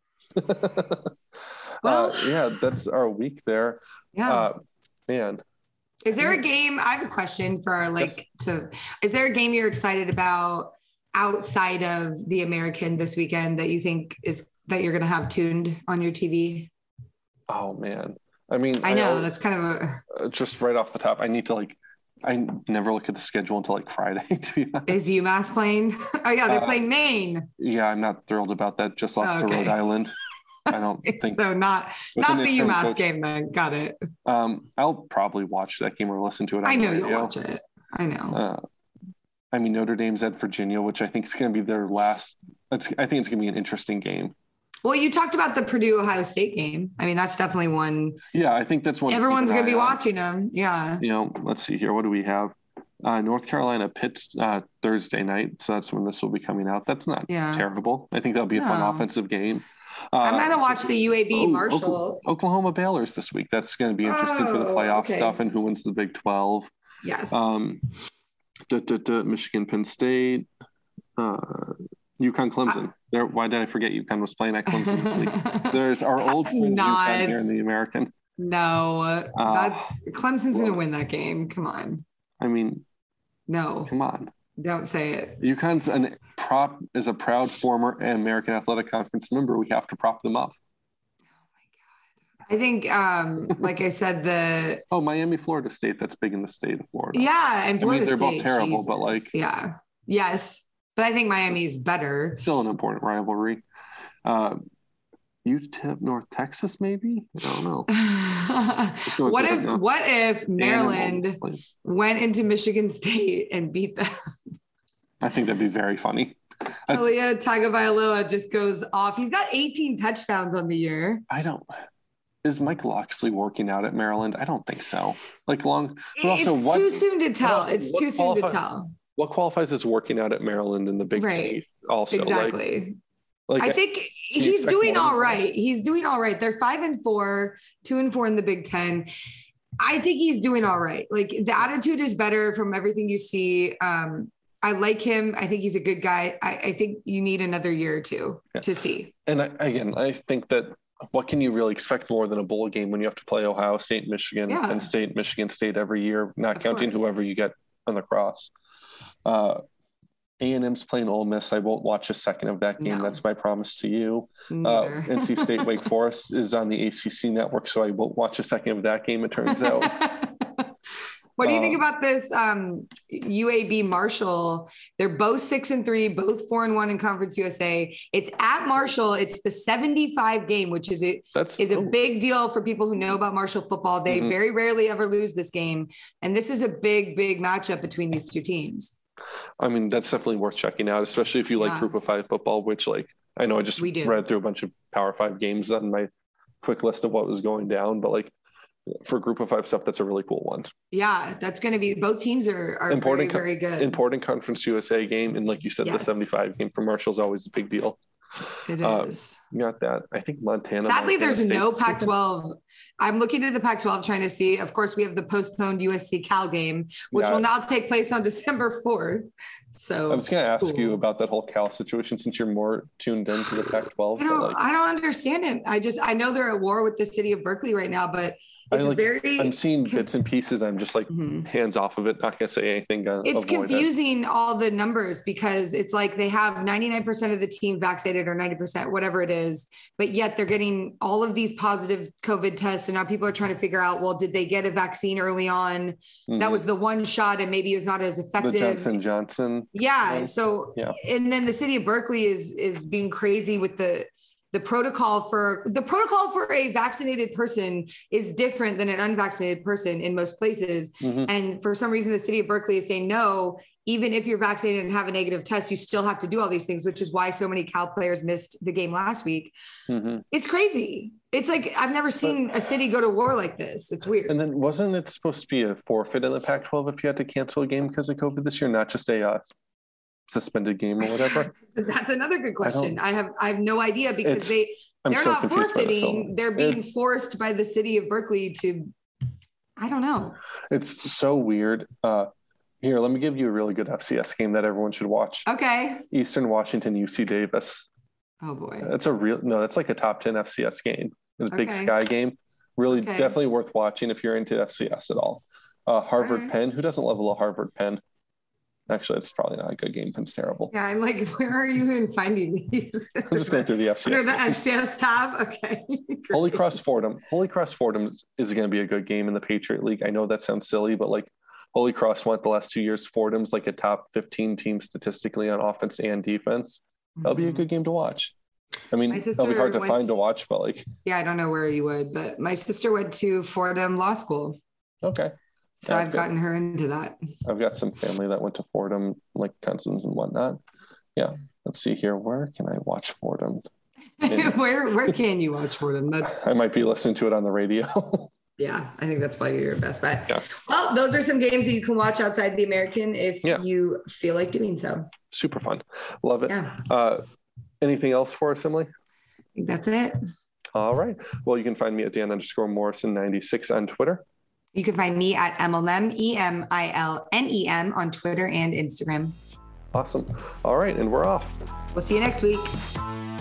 S2: well, uh, yeah, that's our week there.
S3: Yeah,
S2: uh, man.
S3: Is there a game? I have a question for our, like yes. to. Is there a game you're excited about outside of the American this weekend that you think is that you're going to have tuned on your T V?
S2: Oh man, I mean,
S3: I know
S2: I,
S3: that's kind of
S2: a just right off the top. I need to like. I never look at the schedule until like Friday. To be honest.
S3: Is UMass playing? Oh yeah, they're uh, playing Maine.
S2: Yeah, I'm not thrilled about that. Just lost oh, okay. to Rhode Island. I don't think
S3: so. Not not the UMass coach, game then. Got it.
S2: Um, I'll probably watch that game or listen to it. On
S3: I know
S2: the radio.
S3: You'll watch it. I know.
S2: Uh, I mean, Notre Dame's at Virginia, which I think is going to be their last. It's, I think it's going to be an interesting game.
S3: Well, you talked about the Purdue Ohio State game. I mean, that's definitely one.
S2: Yeah, I think that's one.
S3: Everyone's going to be on. watching them. Yeah.
S2: You know, let's see here. What do we have? Uh, North Carolina Pitt's uh, Thursday night. So that's when this will be coming out. That's not yeah. terrible. I think that'll be a no. fun offensive game. Uh,
S3: I'm going to watch the U A B
S2: oh,
S3: Marshall.
S2: Oklahoma Baylor's this week. That's going to be interesting oh, for the playoff okay. stuff and who wins the Big twelve.
S3: Yes.
S2: Um, da, da, da, Michigan, Penn State, uh, UConn, Clemson. Uh, there, why did I forget UConn was playing at Clemson this week? There's our old friend
S3: not,
S2: UConn here in the American.
S3: No, uh, that's Clemson's well, going to win that game. Come on.
S2: I mean,
S3: no.
S2: Come on.
S3: Don't say it.
S2: UConn's an prop is a proud former American Athletic Conference member. We have to prop them up.
S3: I think, um, like I said, the
S2: oh Miami, Florida State. That's big in the state of Florida.
S3: Yeah, and Florida
S2: I mean, they're
S3: State,
S2: both terrible,
S3: Jesus.
S2: but like
S3: yeah, yes, but I think Miami is better.
S2: Still an important rivalry. Uh, U T E P, North Texas, maybe. I don't know.
S3: what if now. What if Maryland went into Michigan State and beat them?
S2: I think that'd be very funny.
S3: Talia Tagovailoa just goes off. He's got eighteen touchdowns on the year.
S2: I don't. Is Mike Locksley working out at Maryland? I don't think so. Like long.
S3: But also, it's what, too soon to tell. What, it's what too soon to tell.
S2: What qualifies as working out at Maryland in the Big
S3: right.
S2: Ten? Also,
S3: exactly.
S2: Like,
S3: like I think he's doing all right. He's doing all right. They're five and four, two and four in the Big Ten. I think he's doing all right. Like the attitude is better from everything you see. Um, I like him. I think he's a good guy. I, I think you need another year or two yeah. to see.
S2: And I, again, I think that what can you really expect more than a bowl game when you have to play Ohio State, Michigan, yeah. Penn State, Michigan State every year, not of counting course. Whoever you get on the cross. Uh, A and M's playing Ole Miss. I won't watch a second of that game. No. That's my promise to you. Uh, N C State Wake Forest is on the A C C network, so I won't watch a second of that game, it turns out.
S3: What do you
S2: um,
S3: think about this um, U A B Marshall? They're both six and three, both four and one in Conference U S A. It's at Marshall. It's the seventy-five game, which is a, is a big deal for people who know about Marshall football. They mm-hmm. very rarely ever lose this game. And this is a big, big matchup between these two teams.
S2: I mean, that's definitely worth checking out, especially if you like yeah. Group of Five football, which like, I know I just read through a bunch of Power Five games on my quick list of what was going down, but like for Group of Five stuff, that's a really cool one.
S3: Yeah, that's going to be, both teams are, are important, very, very good.
S2: Important Conference U S A game. And like you said, yes. the seventy-five game for Marshall is always a big deal.
S3: It uh, is.
S2: You got that. I think Montana.
S3: Sadly,
S2: Montana
S3: there's
S2: State
S3: no Pac twelve. I'm looking at the Pac twelve trying to see. Of course, we have the postponed U S C Cal game, which yeah. will now take place on December fourth. So
S2: I was going to ask cool. you about that whole Cal situation since you're more tuned into the Pac twelve.
S3: I don't,
S2: so like...
S3: I don't understand it. I just, I know they're at war with the city of Berkeley right now, but It's
S2: like,
S3: very.
S2: I'm seeing bits and pieces. I'm just like mm-hmm. hands off of it. Not gonna say anything. Uh,
S3: it's confusing it. all the numbers because it's like they have ninety-nine percent of the team vaccinated or ninety percent, whatever it is, but yet they're getting all of these positive COVID tests. And now people are trying to figure out, well, did they get a vaccine early on? Mm-hmm. That was the one shot and maybe it was not as effective.
S2: The Johnson Johnson.
S3: Yeah. So, yeah. And then the city of Berkeley is, is being crazy with the, The protocol for the protocol for a vaccinated person is different than an unvaccinated person in most places. Mm-hmm. And for some reason, the city of Berkeley is saying, no, even if you're vaccinated and have a negative test, you still have to do all these things, which is why so many Cal players missed the game last week. Mm-hmm. It's crazy. It's like, I've never seen but, a city go to war like this. It's weird.
S2: And then wasn't it supposed to be a forfeit in the Pac twelve if you had to cancel a game because of COVID this year, not just a uh, suspended game or whatever?
S3: That's another good question. I, I have I have no idea because they I'm they're so not forfeiting. They're being it, forced by the city of Berkeley to. I don't know. It's
S2: so weird. Uh, here, let me give you a really good F C S game that everyone should watch.
S3: Okay.
S2: Eastern Washington, U C Davis.
S3: Oh boy.
S2: That's a real no. That's like a top ten F C S game. It's a okay. Big Sky game. Really, okay. Definitely worth watching if you're into F C S at all. Uh, Harvard right. Penn. Who doesn't love a Harvard Penn? Actually, it's probably not a good game. Penn's terrible.
S3: Yeah, I'm like, where are you even finding these?
S2: I'm just going through the F C S.
S3: Under the F C S tab? Okay.
S2: Holy Cross Fordham. Holy Cross Fordham is going to be a good game in the Patriot League. I know that sounds silly, but like Holy Cross went the last two years. Fordham's like a top fifteen team statistically on offense and defense. That'll be a good game to watch. I mean, it'll be hard to find to watch, but like.
S3: Yeah, I don't know where you would, but my sister went to Fordham Law School.
S2: Okay.
S3: So yeah, I've good. gotten her into that.
S2: I've got some family that went to Fordham, like cousins and whatnot. Yeah. Let's see here. Where can I watch Fordham?
S3: where where can you watch Fordham? That's...
S2: I might be listening to it on the radio.
S3: Yeah, I think that's probably your best bet.
S2: Yeah.
S3: Well, those are some games that you can watch outside the American if yeah. you feel like doing so.
S2: Super fun. Love it.
S3: Yeah.
S2: Uh, anything else for us, Emily?
S3: I think that's it.
S2: All right. Well, you can find me at Dan underscore Morrison ninety-six on Twitter.
S3: You can find me at Emilnem, E M I L N E M on Twitter and Instagram.
S2: Awesome. All right. And we're off.
S3: We'll see you next week.